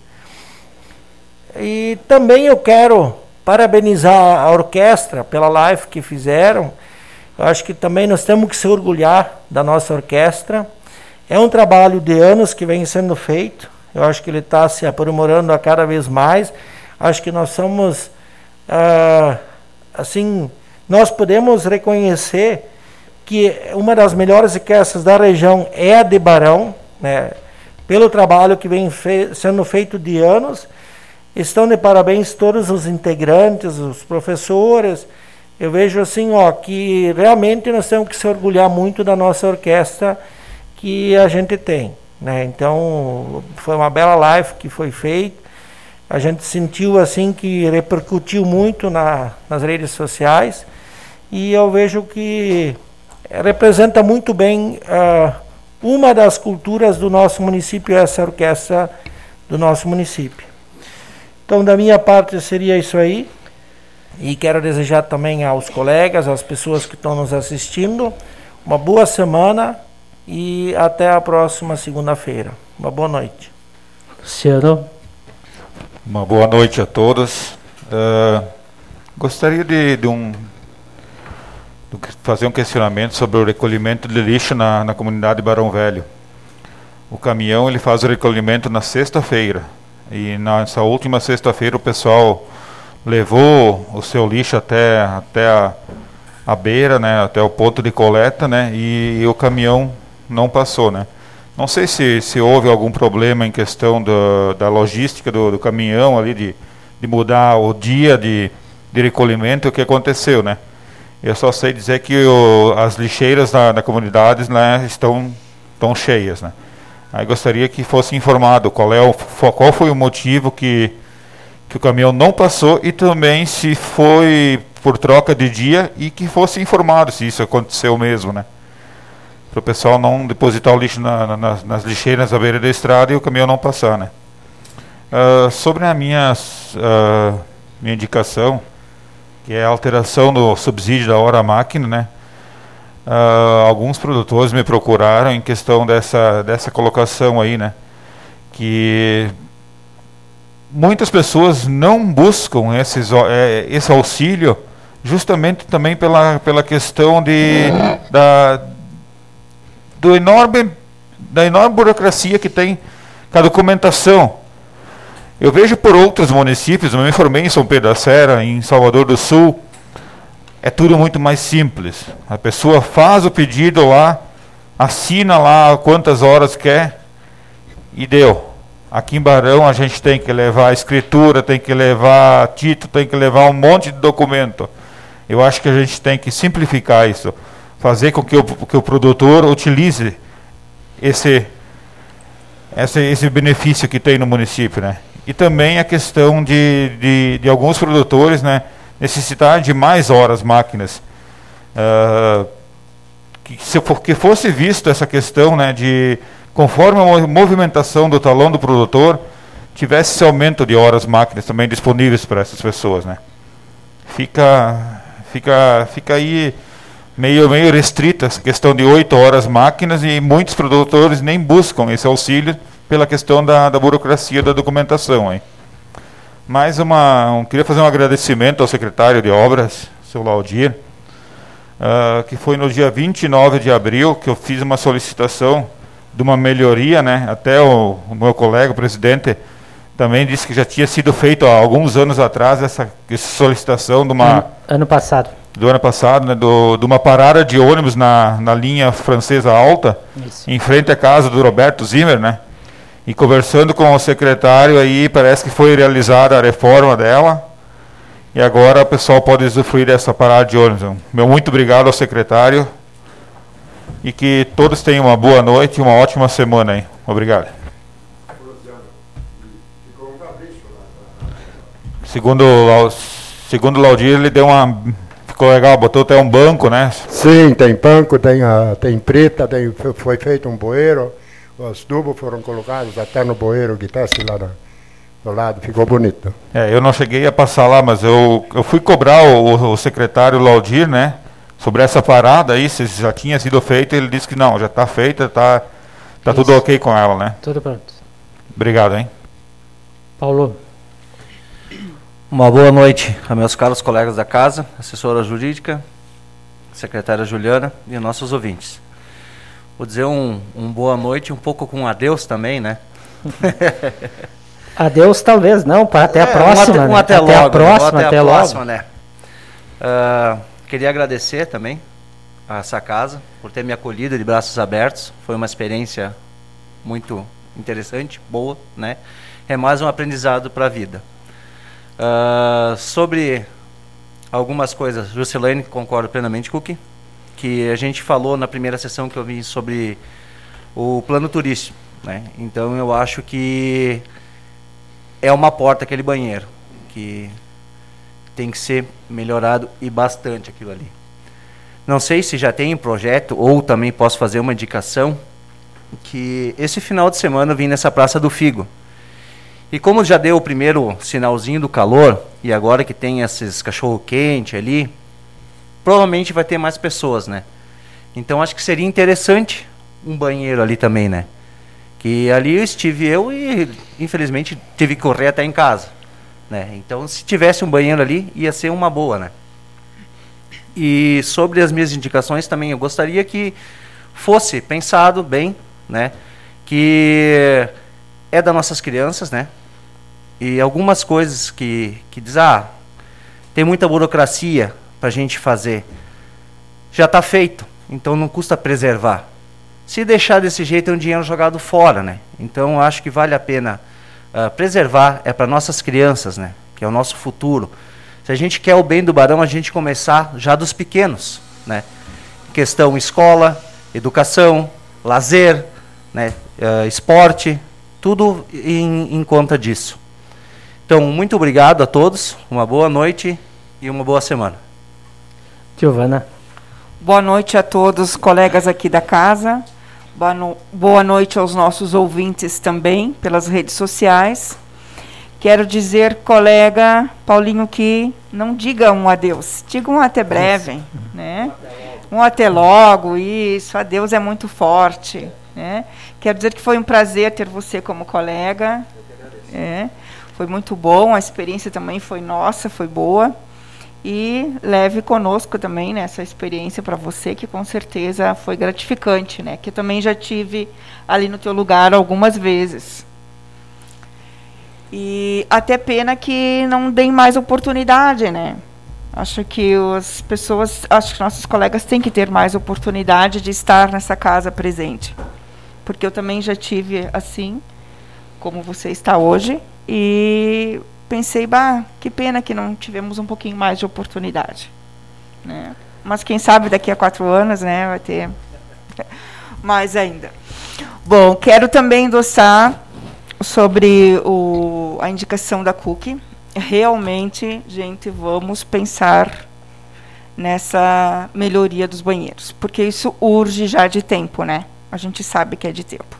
E também eu quero parabenizar a orquestra pela live que fizeram. Eu acho que também nós temos que se orgulhar da nossa orquestra. É um trabalho de anos que vem sendo feito. Eu acho que ele está se aprimorando a cada vez mais. Acho que nós somos, ah, assim, nós podemos reconhecer que uma das melhores orquestras da região é a de Barão, né, pelo trabalho que vem fe- sendo feito de anos. Estão de parabéns todos os integrantes, os professores. Eu vejo assim, ó, que realmente nós temos que se orgulhar muito da nossa orquestra que a gente tem, né? Então, foi uma bela live que foi feita. A gente sentiu assim que repercutiu muito na, nas redes sociais, e eu vejo que representa muito bem uh, uma das culturas do nosso município, essa orquestra do nosso município. Então, da minha parte, seria isso aí. E quero desejar também aos colegas, às pessoas que estão nos assistindo, uma boa semana e até a próxima segunda-feira. Uma boa noite. Luciano. Uma boa noite a todos. Uh, gostaria de, de, um, de fazer um questionamento sobre o recolhimento de lixo na, na comunidade Barão Velho. O caminhão ele faz o recolhimento na sexta-feira. E nessa última sexta-feira o pessoal levou o seu lixo até, até a, a beira, né, até o ponto de coleta, né, e, e o caminhão não passou, né. Não sei se, se houve algum problema em questão do, da logística do, do caminhão ali, de, de mudar o dia de, de recolhimento, o que aconteceu, né. Eu só sei dizer que o, as lixeiras da, da comunidade, né, estão, estão cheias, né. Aí gostaria que fosse informado qual, é o, qual foi o motivo que, que o caminhão não passou, e também se foi por troca de dia, e que fosse informado se isso aconteceu mesmo, né? para o pessoal não depositar o lixo na, na, nas, nas lixeiras à beira da estrada e o caminhão não passar, né? Uh, sobre a minha, uh, minha indicação, que é a alteração do subsídio da hora máquina, né? Uh, alguns produtores me procuraram em questão dessa, dessa colocação aí, né? Que muitas pessoas não buscam esses, é, esse auxílio justamente também pela, pela questão de, da, do enorme, da enorme burocracia que tem com a documentação. Eu vejo por outros municípios, eu me formei em São Pedro da Serra, em Salvador do Sul, é tudo muito mais simples. A pessoa faz o pedido lá, assina lá quantas horas quer e deu. Aqui em Barão a gente tem que levar a escritura, tem que levar título, tem que levar um monte de documento. Eu acho que a gente tem que simplificar isso, fazer com que o, que o produtor utilize esse, esse, esse benefício que tem no município, né? E também a questão de, de, de alguns produtores, né, necessitar de mais horas máquinas. Uh, que, se for, que fosse visto essa questão, né, de conforme a movimentação do talão do produtor, tivesse esse aumento de horas máquinas também disponíveis para essas pessoas, né? Fica, fica, fica aí meio, meio restrita essa questão de oito horas máquinas e muitos produtores nem buscam esse auxílio pela questão da, da burocracia da documentação, hein? Mais uma, um, queria fazer um agradecimento ao secretário de Obras, seu Laudir, uh, que foi no dia vinte e nove de abril que eu fiz uma solicitação de uma melhoria, né? Até o, o meu colega, o presidente, também disse que já tinha sido feito há alguns anos atrás essa, essa solicitação de uma... Ano, ano passado. Do ano passado, né? Do, de uma parada de ônibus na, na linha francesa alta, Isso. em frente à casa do Roberto Zimmer, né? E conversando com o secretário aí, parece que foi realizada a reforma dela. E agora o pessoal pode usufruir dessa parada de ônibus. Meu muito obrigado ao secretário. E que todos tenham uma boa noite e uma ótima semana aí. Obrigado. Segundo, segundo o Laudir, ele deu uma... Ficou legal, botou até um banco, né? Sim, tem banco, tem, a, tem preta, tem, foi feito um bueiro. Os tubos foram colocados até no bueiro que está assim lá no, do lado, ficou bonito. É, eu não cheguei a passar lá, mas eu, eu fui cobrar o, o secretário Laudir, né, sobre essa parada aí, se já tinha sido feita, ele disse que não, já está feita, está tá tudo ok com ela, né? Tudo pronto. Obrigado, hein? Paulo. Uma boa noite a meus caros colegas da casa, assessora jurídica, secretária Juliana e nossos ouvintes. Vou dizer um, um boa noite, um pouco com adeus também, né? Adeus talvez não, para até é, a próxima. Um até, um né? até, até logo, a próxima, até, até a logo. próxima, né? Uh, queria agradecer também a essa casa por ter me acolhido de braços abertos. Foi uma experiência muito interessante, boa, né? É mais um aprendizado para a vida. Uh, sobre algumas coisas, Juscelane, concordo plenamente, Cookie, que a gente falou na primeira sessão que eu vi sobre o plano turístico, né? Então eu acho que é uma porta aquele banheiro, que tem que ser melhorado e bastante aquilo ali. Não sei se já tem um projeto ou também posso fazer uma indicação que esse final de semana eu vim nessa Praça do Figo. E como já deu o primeiro sinalzinho do calor e agora que tem esses cachorro-quente ali, provavelmente vai ter mais pessoas, né? Então acho que seria interessante um banheiro ali também, né? Que ali eu estive eu e infelizmente tive que correr até em casa, né? Então se tivesse um banheiro ali ia ser uma boa, né? E sobre as minhas indicações também eu gostaria que fosse pensado bem, né? Que é das nossas crianças, né? E algumas coisas que, que diz, ah, tem muita burocracia para a gente fazer. Já está feito, então não custa preservar. Se deixar desse jeito é um dinheiro jogado fora, né? Então acho que vale a pena uh, preservar, é para nossas crianças, né? Que é o nosso futuro. Se a gente quer o bem do Barão, a gente começar já dos pequenos, né? Questão escola, educação, lazer, né? Uh, esporte, tudo em, em conta disso. Então, muito obrigado a todos, uma boa noite e uma boa semana. Giovana. Boa noite a todos, colegas aqui da casa. Boa, no... Boa noite aos nossos ouvintes também, pelas redes sociais. Quero dizer, colega Paulinho, que não diga um adeus, diga um até breve, né? Um até logo, isso, adeus é muito forte, né? Quero dizer que foi um prazer ter você como colega, é, foi muito bom, a experiência também foi nossa, foi boa, e leve conosco também nessa experiência para você, que com certeza foi gratificante, né? Que eu também já tive ali no teu lugar algumas vezes. E até pena que não deem mais oportunidade, né? Acho que as pessoas, acho que nossos colegas têm que ter mais oportunidade de estar nessa casa presente. Porque eu também já tive assim, como você está hoje, e pensei, bah, que pena que não tivemos um pouquinho mais de oportunidade, né? Mas quem sabe daqui a quatro anos, né, vai ter mais ainda. Bom, quero também endossar sobre o, a indicação da C U C. Realmente, gente, vamos pensar nessa melhoria dos banheiros, porque isso urge já de tempo, né? A gente sabe que é de tempo.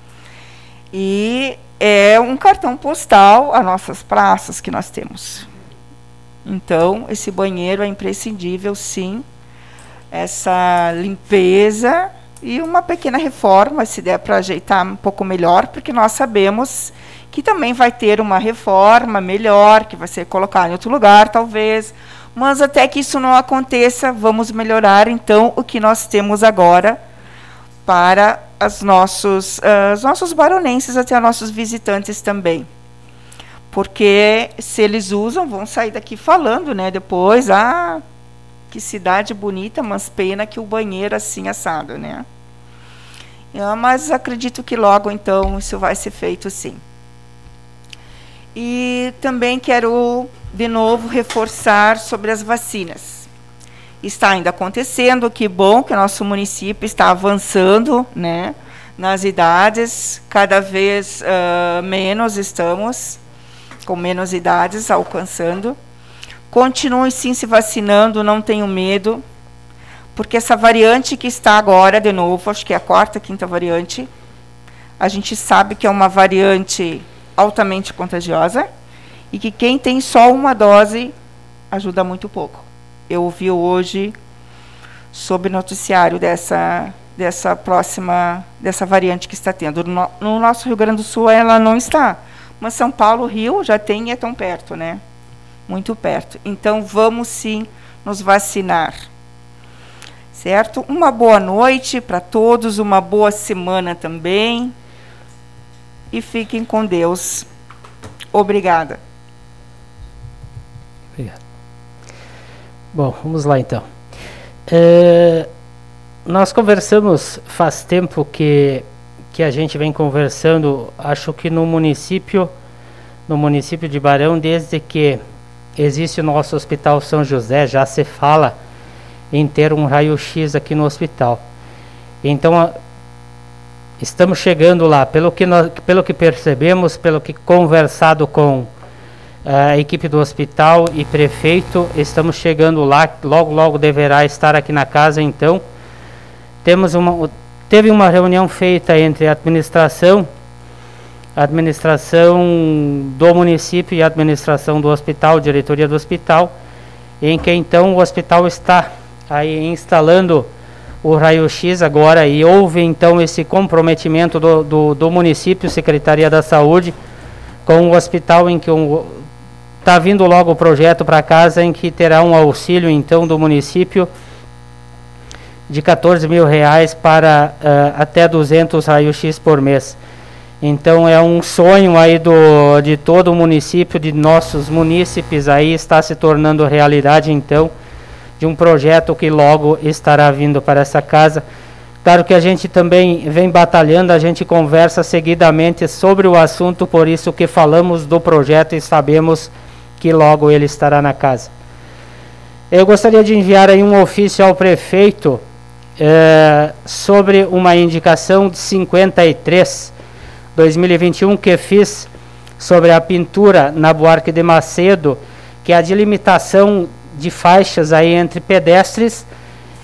E é um cartão postal as nossas praças que nós temos. Então, esse banheiro é imprescindível, sim. Essa limpeza e uma pequena reforma, se der para ajeitar um pouco melhor, porque nós sabemos que também vai ter uma reforma melhor, que vai ser colocada em outro lugar, talvez. Mas até que isso não aconteça, vamos melhorar, então, o que nós temos agora para as nossos, uh, os nossos baronenses, até nossos visitantes também. Porque se eles usam, vão sair daqui falando, né, depois, ah, que cidade bonita, mas pena que o banheiro assim assado, né? É, mas acredito que logo, então, isso vai ser feito sim. E também quero, de novo, reforçar sobre as vacinas. Está ainda acontecendo, que bom que o nosso município está avançando, né, nas idades, cada vez uh, menos estamos, com menos idades alcançando. Continue sim se vacinando, não tenham medo, porque essa variante que está agora, de novo, acho que é a quarta, quinta variante, a gente sabe que é uma variante altamente contagiosa e que quem tem só uma dose ajuda muito pouco. Eu ouvi hoje sobre o noticiário dessa, dessa próxima, dessa variante que está tendo. No, no nosso Rio Grande do Sul ela não está, mas São Paulo, Rio, já tem e é tão perto, né? Muito perto. Então, vamos sim nos vacinar. Certo? Uma boa noite para todos, uma boa semana também. E fiquem com Deus. Obrigada. Obrigado. Bom, vamos lá então. É, nós conversamos faz tempo que, que a gente vem conversando, acho que no município, no município de Barão, desde que existe o nosso Hospital São José, já se fala em ter um raio-x aqui no hospital. Então, a, estamos chegando lá, pelo que, nós, pelo que percebemos, pelo que conversado com a equipe do hospital e prefeito, estamos chegando lá, logo logo deverá estar aqui na casa. Então, temos uma, teve uma reunião feita entre a administração, a administração do município e a administração do hospital, diretoria do hospital, em que então o hospital está aí instalando o raio-x agora, e houve então esse comprometimento do, do, do município, Secretaria da Saúde, com o hospital, em que está um, vindo logo o projeto para casa, em que terá um auxílio então do município de quatorze mil reais para uh, até duzentos raios-x por mês. Então é um sonho aí do, de todo o município, de nossos munícipes, aí está se tornando realidade então, de um projeto que logo estará vindo para essa casa. Claro que a gente também vem batalhando, a gente conversa seguidamente sobre o assunto, por isso que falamos do projeto e sabemos que logo ele estará na casa. Eu gostaria de enviar aí um ofício ao prefeito eh, sobre uma indicação de cinquenta e três, dois mil e vinte e um, que fiz sobre a pintura na Buarque de Macedo, que é a delimitação de faixas aí entre pedestres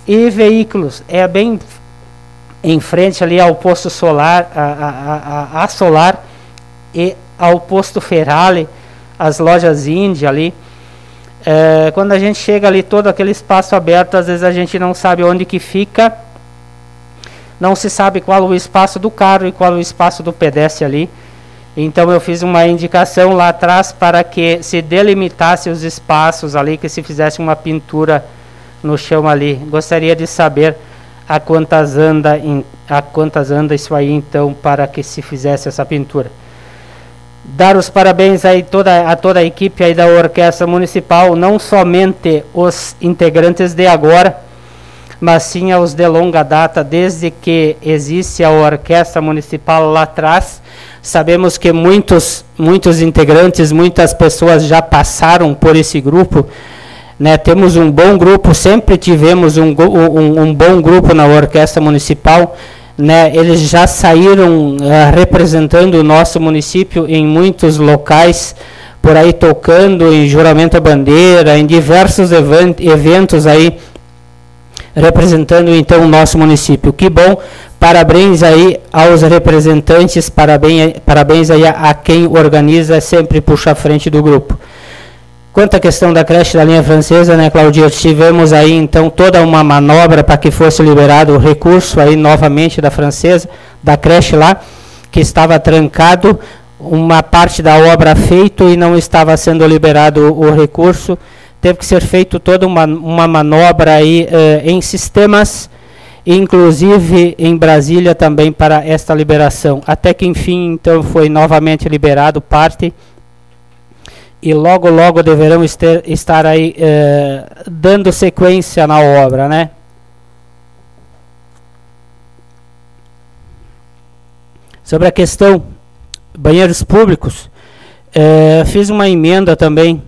E veículos, é bem em frente ali ao posto solar, a, a, a, a solar e ao posto Ferrari, as lojas Índia ali. É, quando a gente chega ali, todo aquele espaço aberto, às vezes a gente não sabe onde que fica, não se sabe qual o espaço do carro e qual o espaço do pedestre ali. Então eu fiz uma indicação lá atrás para que se delimitasse os espaços ali, que se fizesse uma pintura no chão ali. Gostaria de saber a quantas anda, em, a quantas anda isso aí então, para que se fizesse essa pintura. Dar os parabéns aí toda, a toda a equipe aí da Orquestra Municipal, não somente os integrantes de agora, mas sim aos de longa data, desde que existe a Orquestra Municipal lá atrás. Sabemos que muitos, muitos integrantes, muitas pessoas já passaram por esse grupo, né? Temos um bom grupo, sempre tivemos um, um, um bom grupo na Orquestra Municipal, né? Eles já saíram uh, representando o nosso município em muitos locais, por aí tocando em juramento à bandeira, em diversos event eventos aí, representando então o nosso município. Que bom, parabéns aí aos representantes, parabéns, parabéns aí a, a quem organiza, sempre puxa a frente do grupo. Quanto à questão da creche da linha francesa, né, Claudio, tivemos aí então toda uma manobra para que fosse liberado o recurso aí novamente da francesa, da creche lá, que estava trancado, uma parte da obra feita e não estava sendo liberado o, o recurso. Teve que ser feito toda uma, uma manobra aí eh, em sistemas, inclusive em Brasília também para esta liberação. Até que enfim então foi novamente liberado parte. E logo, logo deverão ester, estar aí eh, dando sequência na obra, né? Sobre a questão banheiros públicos, eh, fiz uma emenda também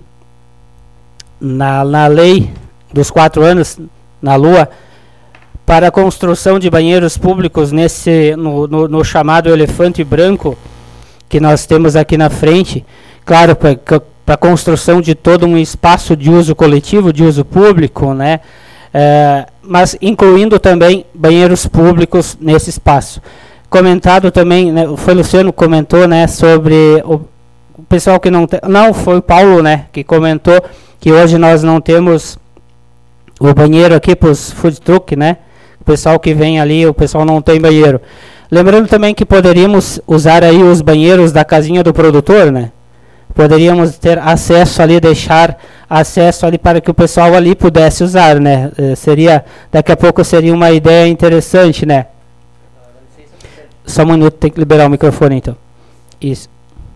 na, na lei dos quatro anos, na Lua, para a construção de banheiros públicos nesse, no, no, no chamado elefante branco que nós temos aqui na frente. Claro, para para a construção de todo um espaço de uso coletivo, de uso público, né? É, mas incluindo também banheiros públicos nesse espaço. Comentado também, né, foi o Luciano que comentou, né, sobre o, o pessoal que não tem, não, foi o Paulo, né, que comentou que hoje nós não temos o banheiro aqui para os food truck, né? O pessoal que vem ali, o pessoal não tem banheiro. Lembrando também que poderíamos usar aí os banheiros da casinha do produtor, né? Poderíamos ter acesso ali, deixar acesso ali para que o pessoal ali pudesse usar, né? Eh, seria, daqui a pouco seria uma ideia interessante, né? Só um minuto, tem que liberar o microfone então. Isso.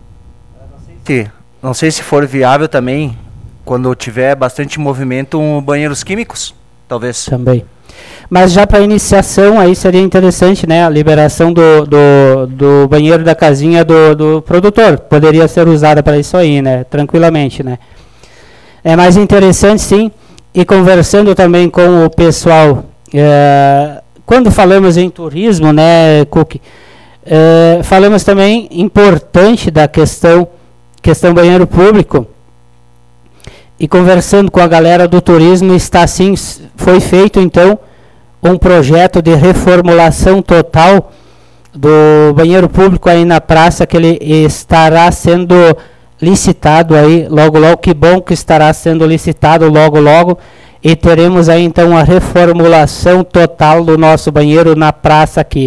Se, não sei se for viável também, quando tiver bastante movimento, um banheiros químicos, talvez. Também. Mas já para iniciação aí seria interessante, né, a liberação do, do, do banheiro da casinha do, do produtor. Poderia ser usada para isso aí, né, tranquilamente, né. É mais interessante, sim, e conversando também com o pessoal, é, quando falamos em turismo, né, Cook, é, falamos também importante da questão, questão banheiro público. E conversando com a galera do turismo, está sim, foi feito então um projeto de reformulação total do banheiro público aí na praça, que ele estará sendo licitado aí logo logo. Que bom que estará sendo licitado logo logo, e teremos aí então a reformulação total do nosso banheiro na praça aqui.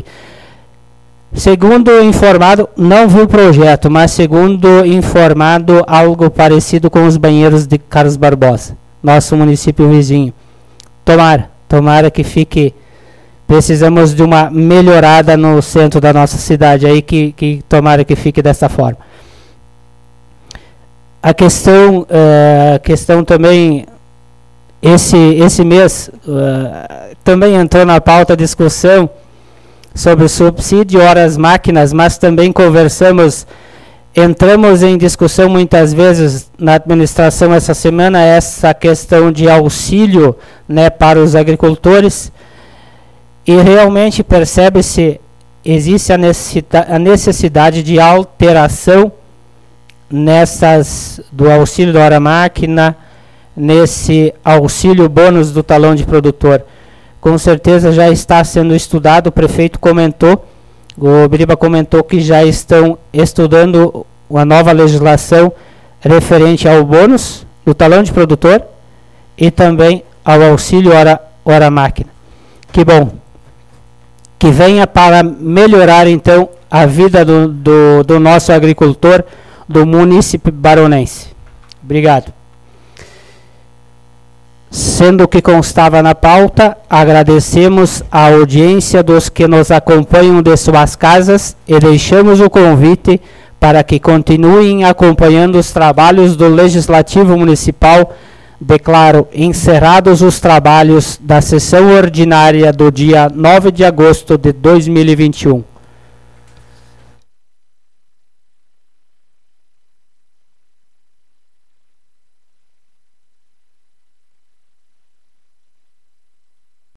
Segundo informado, não vi o projeto, mas segundo informado, algo parecido com os banheiros de Carlos Barbosa, nosso município vizinho. Tomara, tomara que fique, precisamos de uma melhorada no centro da nossa cidade, aí que, que tomara que fique dessa forma. A questão, uh, questão também, esse, esse mês, uh, também entrou na pauta a discussão sobre o subsídio horas máquinas, mas também conversamos, entramos em discussão muitas vezes na administração essa semana, essa questão de auxílio, né, para os agricultores, e realmente percebe-se, existe a necessidade, a necessidade de alteração nessas, do auxílio da hora máquina, nesse auxílio bônus do talão de produtor. com certeza já está sendo estudado. O prefeito comentou, o Biriba comentou que já estão estudando uma nova legislação referente ao bônus do talão de produtor e também ao auxílio hora, hora máquina. Que bom. Que venha para melhorar então a vida do, do, do nosso agricultor do município baronense. Obrigado. Sendo o que constava na pauta, agradecemos a audiência dos que nos acompanham de suas casas e deixamos o convite para que continuem acompanhando os trabalhos do Legislativo Municipal. Declaro encerrados os trabalhos da sessão ordinária do dia nove de agosto de dois mil e vinte e um.